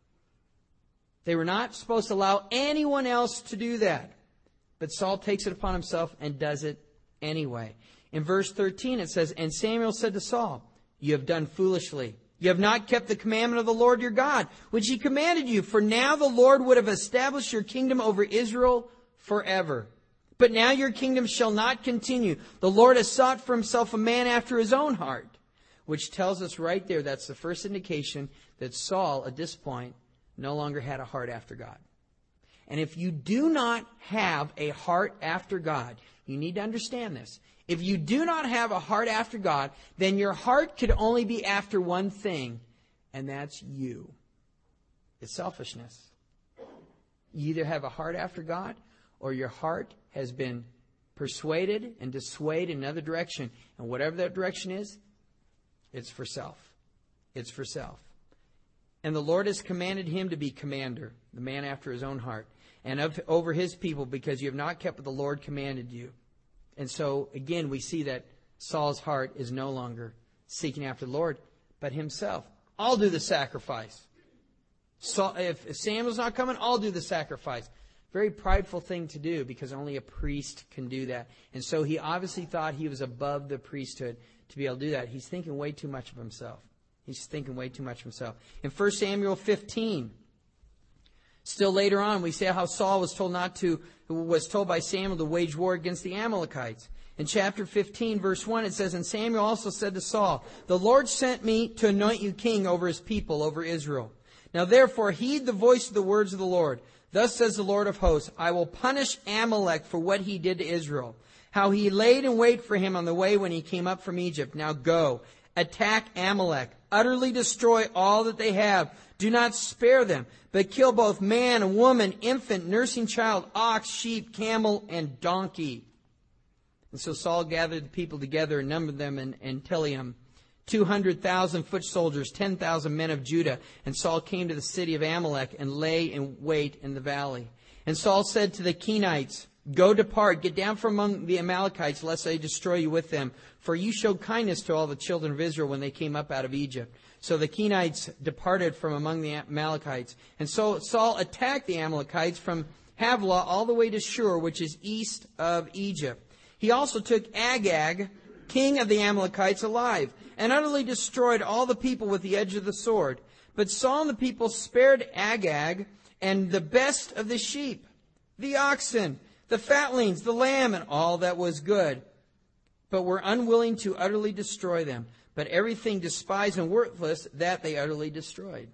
They were not supposed to allow anyone else to do that. But Saul takes it upon himself and does it anyway. In verse 13 it says, and Samuel said to Saul, you have done foolishly. You have not kept the commandment of the Lord your God, which he commanded you. For now the Lord would have established your kingdom over Israel forever. But now your kingdom shall not continue. The Lord has sought for himself a man after his own heart. Which tells us right there, that's the first indication that Saul, at this point, no longer had a heart after God. And if you do not have a heart after God, you need to understand this. If you do not have a heart after God, then your heart could only be after one thing, and that's you. It's selfishness. You either have a heart after God, or your heart has been persuaded and dissuaded in another direction. And whatever that direction is, it's for self. It's for self. And the Lord has commanded him to be commander, the man after his own heart, and over his people, because you have not kept what the Lord commanded you. And so, again, we see that Saul's heart is no longer seeking after the Lord, but himself. I'll do the sacrifice. If Samuel's not coming, I'll do the sacrifice. Very prideful thing to do, because only a priest can do that. And so he obviously thought he was above the priesthood to be able to do that. He's thinking way too much of himself. He's thinking way too much of himself. In 1 Samuel 15, still later on, we see how Saul was told by Samuel to wage war against the Amalekites. In chapter 15, verse 1, it says, and Samuel also said to Saul, the Lord sent me to anoint you king over his people, over Israel. Now therefore heed the voice of the words of the Lord. Thus says the Lord of hosts, I will punish Amalek for what he did to Israel, how he laid in wait for him on the way when he came up from Egypt. Now go, attack Amalek, utterly destroy all that they have. Do not spare them, but kill both man and woman, infant, nursing child, ox, sheep, camel, and donkey. And so Saul gathered the people together and numbered them in Telaim, 200,000 foot soldiers, 10,000 men of Judah. And Saul came to the city of Amalek and lay in wait in the valley. And Saul said to the Kenites, go depart, get down from among the Amalekites, lest they destroy you with them. For you showed kindness to all the children of Israel when they came up out of Egypt. So the Kenites departed from among the Amalekites. And so Saul attacked the Amalekites from Havilah all the way to Shur, which is east of Egypt. He also took Agag, king of the Amalekites, alive, and utterly destroyed all the people with the edge of the sword. But Saul and the people spared Agag and the best of the sheep, the oxen, the fatlings, the lamb, and all that was good, but were unwilling to utterly destroy them. But everything despised and worthless, that they utterly destroyed.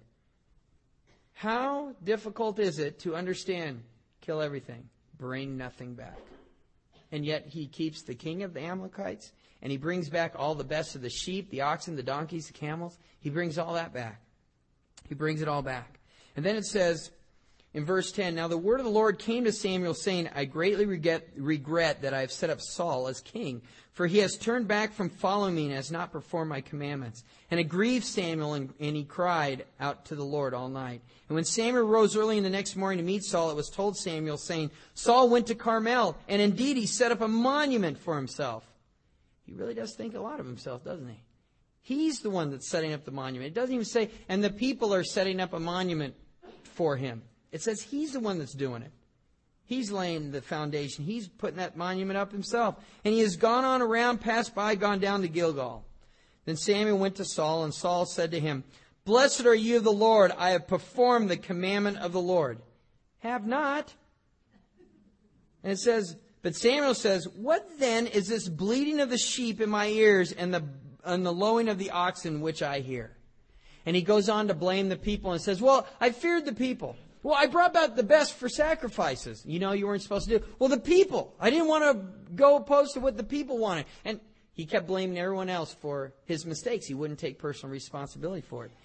How difficult is it to understand, kill everything, bring nothing back? And yet he keeps the king of the Amalekites, and he brings back all the best of the sheep, the oxen, the donkeys, the camels. He brings all that back. He brings it all back. And then it says, In verse 10, now the word of the Lord came to Samuel, saying, I greatly regret that I have set up Saul as king, for he has turned back from following me and has not performed my commandments. And it grieved Samuel, and he cried out to the Lord all night. And when Samuel rose early in the next morning to meet Saul, it was told Samuel, saying, Saul went to Carmel, and indeed he set up a monument for himself. He really does think a lot of himself, doesn't he? He's the one that's setting up the monument. It doesn't even say, and the people are setting up a monument for him. It says he's the one that's doing it. He's laying the foundation. He's putting that monument up himself. And he has gone on around, passed by, gone down to Gilgal. Then Samuel went to Saul, and Saul said to him, Blessed are you of the Lord. I have performed the commandment of the Lord. Have not. And it says, but Samuel says, What then is this bleating of the sheep in my ears and the lowing of the oxen which I hear? And he goes on to blame the people and says, Well, I feared the people. Well, I brought back the best for sacrifices. You weren't supposed to do. Well, the people. I didn't want to go opposed to what the people wanted. And he kept blaming everyone else for his mistakes. He wouldn't take personal responsibility for it.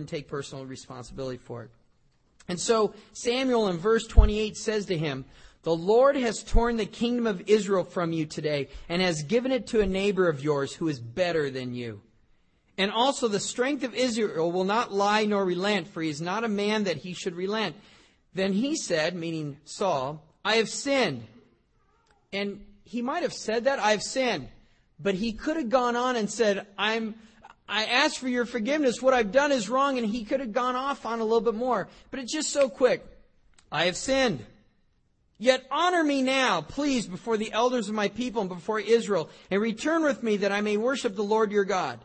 And so Samuel in verse 28 says to him, The Lord has torn the kingdom of Israel from you today and has given it to a neighbor of yours who is better than you. And also the strength of Israel will not lie nor relent, for he is not a man that he should relent. Then he said, meaning Saul, I have sinned. And he might have said that, I have sinned. But he could have gone on and said, I ask for your forgiveness. What I've done is wrong. And he could have gone off on a little bit more. But it's just so quick. I have sinned. Yet honor me now, please, before the elders of my people and before Israel, and return with me that I may worship the Lord your God.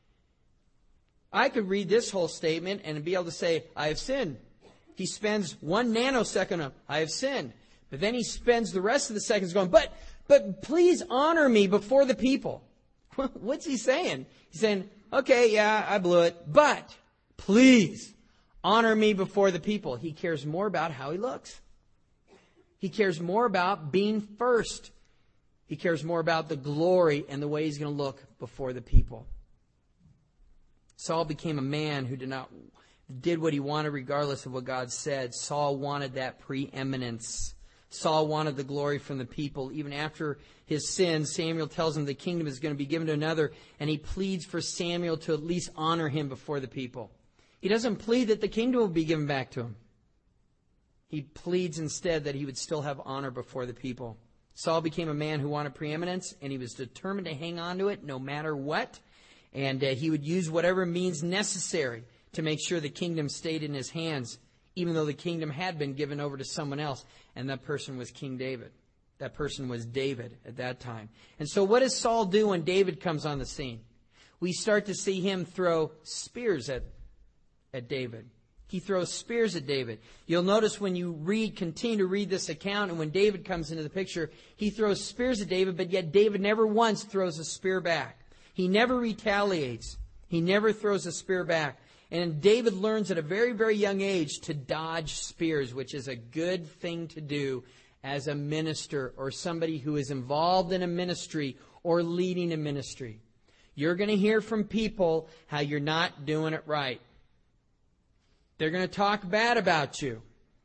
I could read this whole statement and be able to say, I have sinned. He spends 1 nanosecond of, I have sinned. But then he spends the rest of the seconds going, but please honor me before the people. What's he saying? He's saying, okay, yeah, I blew it, but please honor me before the people. He cares more about how he looks. He cares more about being first. He cares more about the glory and the way he's going to look before the people. Saul became a man who did what he wanted regardless of what God said. Saul wanted that preeminence. Saul wanted the glory from the people. Even after his sin, Samuel tells him the kingdom is going to be given to another, and he pleads for Samuel to at least honor him before the people. He doesn't plead that the kingdom will be given back to him. He pleads instead that he would still have honor before the people. Saul became a man who wanted preeminence, and he was determined to hang on to it no matter what. And he would use whatever means necessary to make sure the kingdom stayed in his hands, even though the kingdom had been given over to someone else. And that person was King David. That person was David at that time. And so what does Saul do when David comes on the scene? We start to see him throw spears at David. He throws spears at David. You'll notice when you continue to read this account, and when David comes into the picture, he throws spears at David, but yet David never once throws a spear back. He never retaliates. He never throws a spear back. And David learns at a very, very young age to dodge spears, which is a good thing to do as a minister or somebody who is involved in a ministry or leading a ministry. You're going to hear from people how you're not doing it right. They're going to talk bad about you.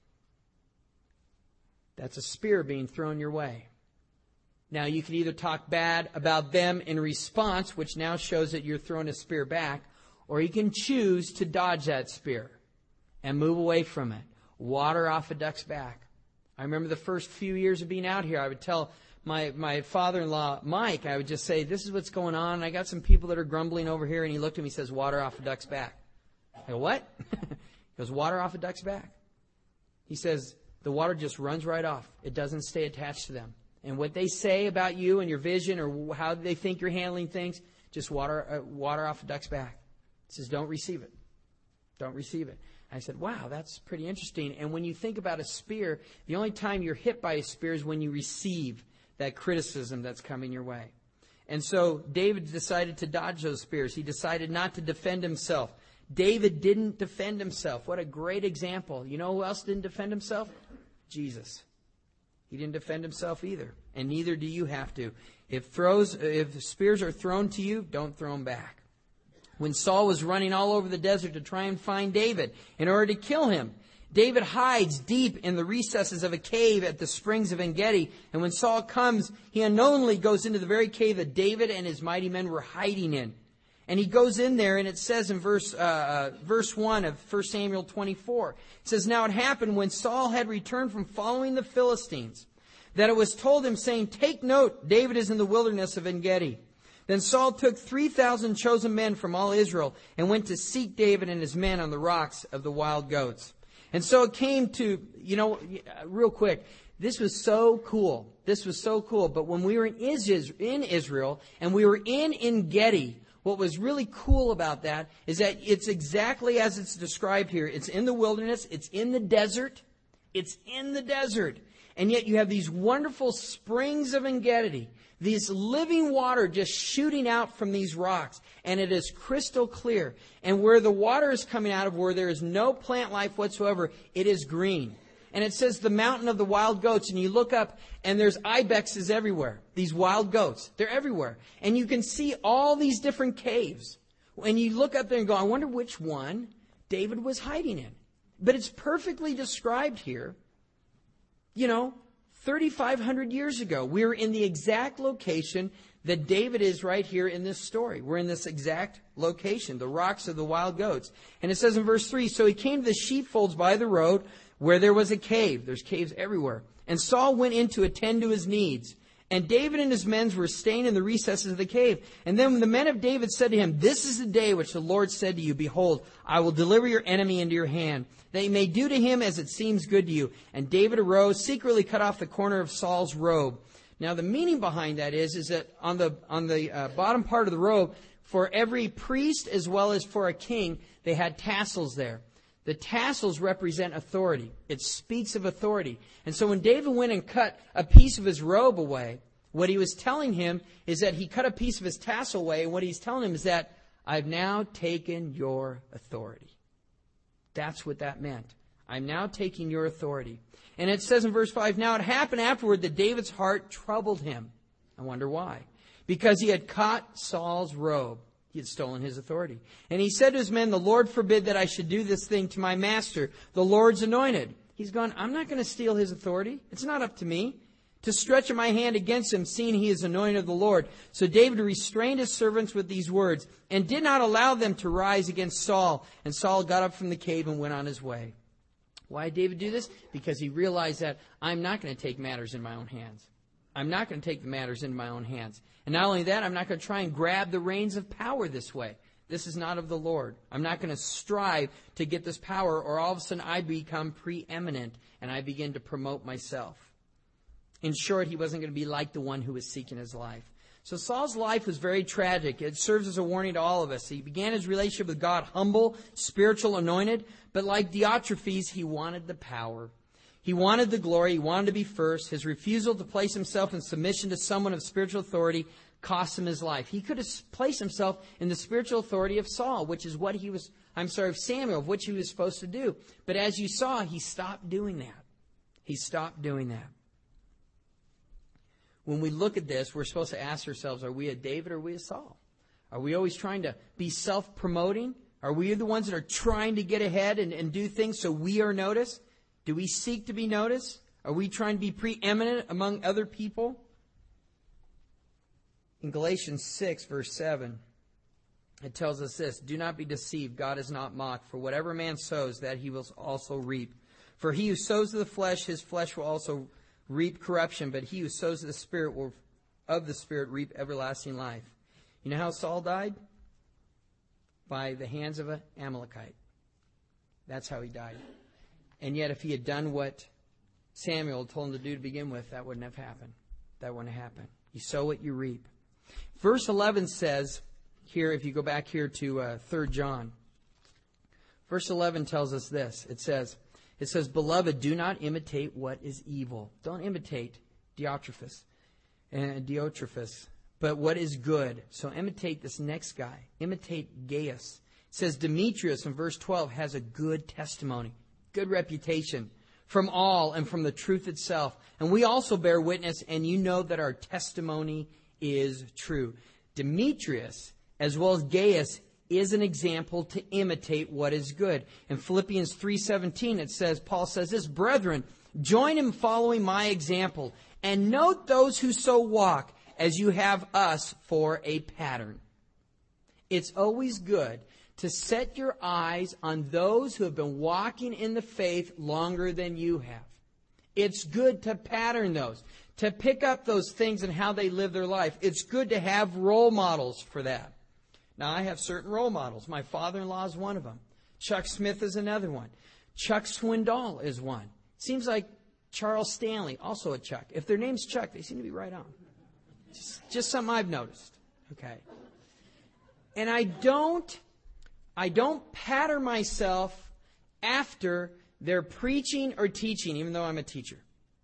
That's a spear being thrown your way. Now, you can either talk bad about them in response, which now shows that you're throwing a spear back, or you can choose to dodge that spear and move away from it. Water off a duck's back. I remember the first few years of being out here, I would tell my father-in-law, Mike, I would just say, this is what's going on. I got some people that are grumbling over here. And he looked at me and says, water off a duck's back. I go, what? He goes, water off a duck's back. He says, the water just runs right off. It doesn't stay attached to them. And what they say about you and your vision or how they think you're handling things, just water off a duck's back. He says, don't receive it. Don't receive it. I said, wow, that's pretty interesting. And when you think about a spear, the only time you're hit by a spear is when you receive that criticism that's coming your way. And so David decided to dodge those spears. He decided not to defend himself. David didn't defend himself. What a great example. You know who else didn't defend himself? Jesus. He didn't defend himself either. And neither do you have to. If spears are thrown to you, don't throw them back. When Saul was running all over the desert to try and find David in order to kill him, David hides deep in the recesses of a cave at the springs of En-Gedi. And when Saul comes, he unknowingly goes into the very cave that David and his mighty men were hiding in. And he goes in there, and it says in verse 1 of 1 Samuel 24, it says, "Now it happened when Saul had returned from following the Philistines, that it was told him, saying, 'Take note, David is in the wilderness of En-Gedi.' Then Saul took 3,000 chosen men from all Israel and went to seek David and his men on the rocks of the wild goats." And so it came to, real quick, this was so cool. This was so cool. But when we were in Israel and we were in En-Gedi, what was really cool about that is that it's exactly as it's described here. It's in the wilderness. It's in the desert. It's in the desert. And yet you have these wonderful springs of En-Gedi, this living water just shooting out from these rocks. And it is crystal clear. And where the water is coming out of, where there is no plant life whatsoever, it is green. And it says the mountain of the wild goats. And you look up and there's ibexes everywhere. These wild goats. They're everywhere. And you can see all these different caves. And you look up there and go, I wonder which one David was hiding in. But it's perfectly described here. 3,500 years ago. We're in the exact location that David is right here in this story. We're in this exact location, the rocks of the wild goats. And it says in verse 3, "So he came to the sheepfolds by the road where there was a cave." There's caves everywhere. "And Saul went in to attend to his needs. And David and his men were staying in the recesses of the cave. And then the men of David said to him, 'This is the day which the Lord said to you, Behold, I will deliver your enemy into your hand, that you may do to him as it seems good to you.' And David arose, secretly cut off the corner of Saul's robe." Now the meaning behind that is that on the bottom part of the robe, for every priest as well as for a king, they had tassels there. The tassels represent authority. It speaks of authority. And so when David went and cut a piece of his robe away, what he was telling him is that he cut a piece of his tassel away, and what he's telling him is that, "I've now taken your authority." That's what that meant. I'm now taking your authority. And it says in verse 5, "Now it happened afterward that David's heart troubled him." I wonder why. "Because he had caught Saul's robe." He had stolen his authority. "And he said to his men, 'The Lord forbid that I should do this thing to my master, the Lord's anointed.'" He's gone, "I'm not going to steal his authority. It's not up to me to stretch my hand against him, seeing he is anointed of the Lord." So David restrained his servants with these words and did not allow them to rise against Saul. And Saul got up from the cave and went on his way. Why did David do this? Because he realized that I'm not going to take matters in my own hands. I'm not going to take the matters in my own hands. And not only that, I'm not going to try and grab the reins of power this way. This is not of the Lord. I'm not going to strive to get this power, or all of a sudden I become preeminent and I begin to promote myself. In short, he wasn't going to be like the one who was seeking his life. So Saul's life was very tragic. It serves as a warning to all of us. He began his relationship with God humble, spiritual, anointed, but like Diotrephes, he wanted the power. He wanted the glory. He wanted to be first. His refusal to place himself in submission to someone of spiritual authority cost him his life. He could have placed himself in the spiritual authority of Saul, which is what he was, of Samuel, of which he was supposed to do. But as you saw, he stopped doing that. He stopped doing that. When we look at this, we're supposed to ask ourselves, are we a David or are we a Saul? Are we always trying to be self-promoting? Are we the ones that are trying to get ahead and do things so we are noticed? Do we seek to be noticed? Are we trying to be preeminent among other people? In Galatians 6, verse 7, it tells us this: "Do not be deceived, God is not mocked. For whatever man sows, that he will also reap. For he who sows to the flesh, his flesh will also reap corruption. But he who sows to the Spirit will of the Spirit reap everlasting life." You know how Saul died? By the hands of an Amalekite. That's how he died. And yet if he had done what Samuel told him to do to begin with, that wouldn't have happened. That wouldn't have happened. You sow what you reap. Verse 11 says, here, if you go back here to 3 John, verse 11 tells us this. It says, "Beloved, do not imitate what is evil." Don't imitate Diotrephes, but what is good. So imitate this next guy. Imitate Gaius. It says Demetrius in verse 12 has a good testimony, good reputation from all and from the truth itself. And we also bear witness, and you know that our testimony is true. Demetrius, as well as Gaius, is an example to imitate what is good. In Philippians 3:17 it says, Paul says this, "Brethren, join in following my example, and note those who so walk, as you have us for a pattern." It's always good to set your eyes on those who have been walking in the faith longer than you have. It's good to pattern those, to pick up those things and how they live their life. It's good to have role models for that. Now, I have certain role models. My father-in-law is one of them. Chuck Smith is another one. Chuck Swindoll is one. Seems like Charles Stanley, also a Chuck. If their name's Chuck, they seem to be right on. Just something I've noticed. Okay. And I don't pattern myself after their preaching or teaching, even though I'm a teacher.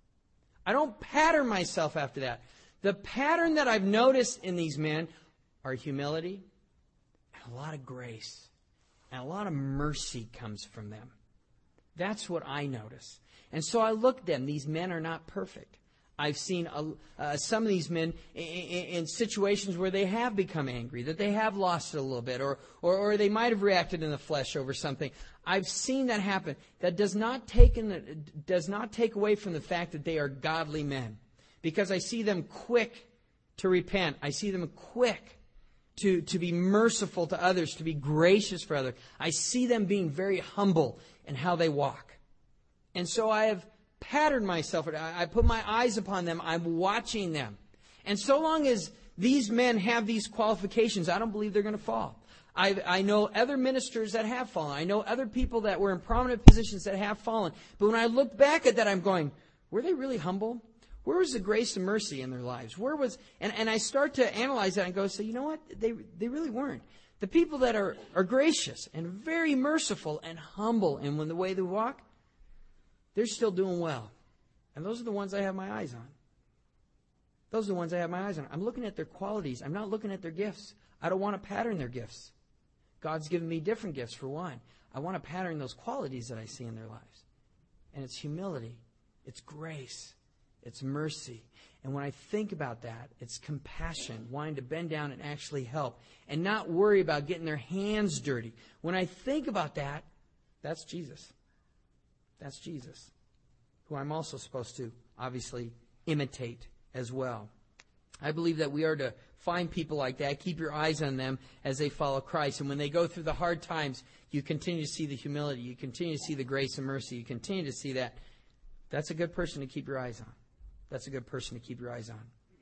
I don't pattern myself after that. The pattern that I've noticed in these men are humility, and a lot of grace, and a lot of mercy comes from them. That's what I notice. And so I look at them. These men are not perfect. I've seen some of these men in situations where they have become angry, that they have lost it a little bit, or they might have reacted in the flesh over something. I've seen that happen. That does not take away from the fact that they are godly men, because I see them quick to repent. I see them quick to be merciful to others, to be gracious for others. I see them being very humble in how they walk. And so I have patterned myself. I put my eyes upon them. I'm watching them. And so long as these men have these qualifications, I don't believe they're going to fall. I know other ministers that have fallen. I know other people that were in prominent positions that have fallen. But when I look back at that, I'm going, were they really humble? Where was the grace and mercy in their lives? Where was, and I start to analyze that and go, say, you know what? They really weren't. The people that are gracious and very merciful and humble in the way they walk, they're still doing well. And those are the ones I have my eyes on. Those are the ones I have my eyes on. I'm looking at their qualities. I'm not looking at their gifts. I don't want to pattern their gifts. God's given me different gifts for one. I want to pattern those qualities that I see in their lives. And it's humility. It's grace. It's mercy. And when I think about that, it's compassion, wanting to bend down and actually help, and not worry about getting their hands dirty. When I think about that, that's Jesus. That's Jesus, who I'm also supposed to, obviously, imitate as well. I believe that we are to find people like that, keep your eyes on them as they follow Christ. And when they go through the hard times, you continue to see the humility. You continue to see the grace and mercy. You continue to see that. That's a good person to keep your eyes on. That's a good person to keep your eyes on.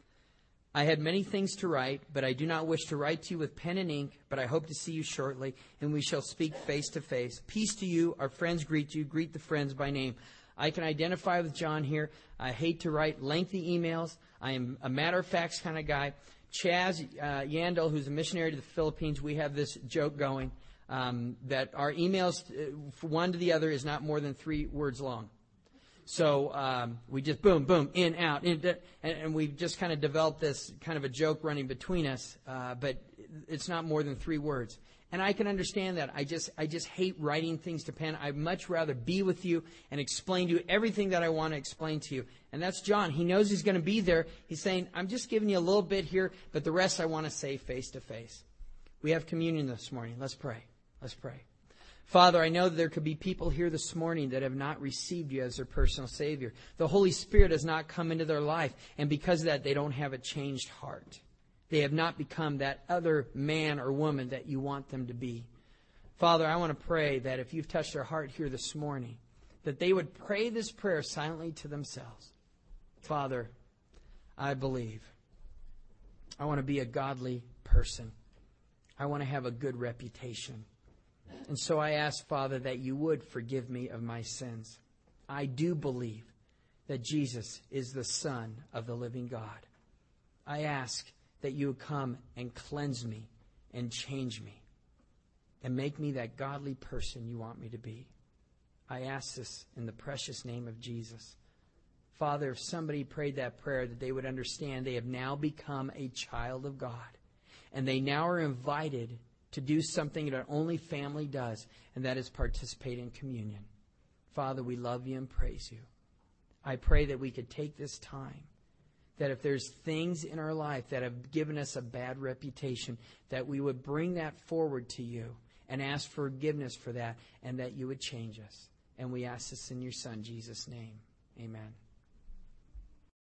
I had many things to write, but I do not wish to write to you with pen and ink, but I hope to see you shortly, and we shall speak face to face. Peace to you. Our friends greet you. Greet the friends by name. I can identify with John here. I hate to write lengthy emails. I am a matter-of-fact kind of guy. Chaz Yandel, who's a missionary to the Philippines, we have this joke going that our emails, from one to the other, is not more than 3 words long. So we just boom, boom, in, out, in, and we've just kind of developed this kind of a joke running between us, but it's not more than 3 words. And I can understand that. I just hate writing things to pen. I'd much rather be with you and explain to you everything that I want to explain to you. And that's John. He knows he's going to be there. He's saying, I'm just giving you a little bit here, but the rest I want to say face to face. We have communion this morning. Let's pray. Let's pray. Father, I know that there could be people here this morning that have not received you as their personal Savior. The Holy Spirit has not come into their life, and because of that, they don't have a changed heart. They have not become that other man or woman that you want them to be. Father, I want to pray that if you've touched their heart here this morning, that they would pray this prayer silently to themselves. Father, I believe. I want to be a godly person. I want to have a good reputation. And so I ask, Father, that you would forgive me of my sins. I do believe that Jesus is the Son of the living God. I ask that you would come and cleanse me and change me and make me that godly person you want me to be. I ask this in the precious name of Jesus. Father, if somebody prayed that prayer, that they would understand they have now become a child of God, and they now are invited to do something that only family does, and that is participate in communion. Father, we love you and praise you. I pray that we could take this time that if there's things in our life that have given us a bad reputation, that we would bring that forward to you and ask forgiveness for that, and that you would change us. And we ask this in your Son, Jesus' name. Amen.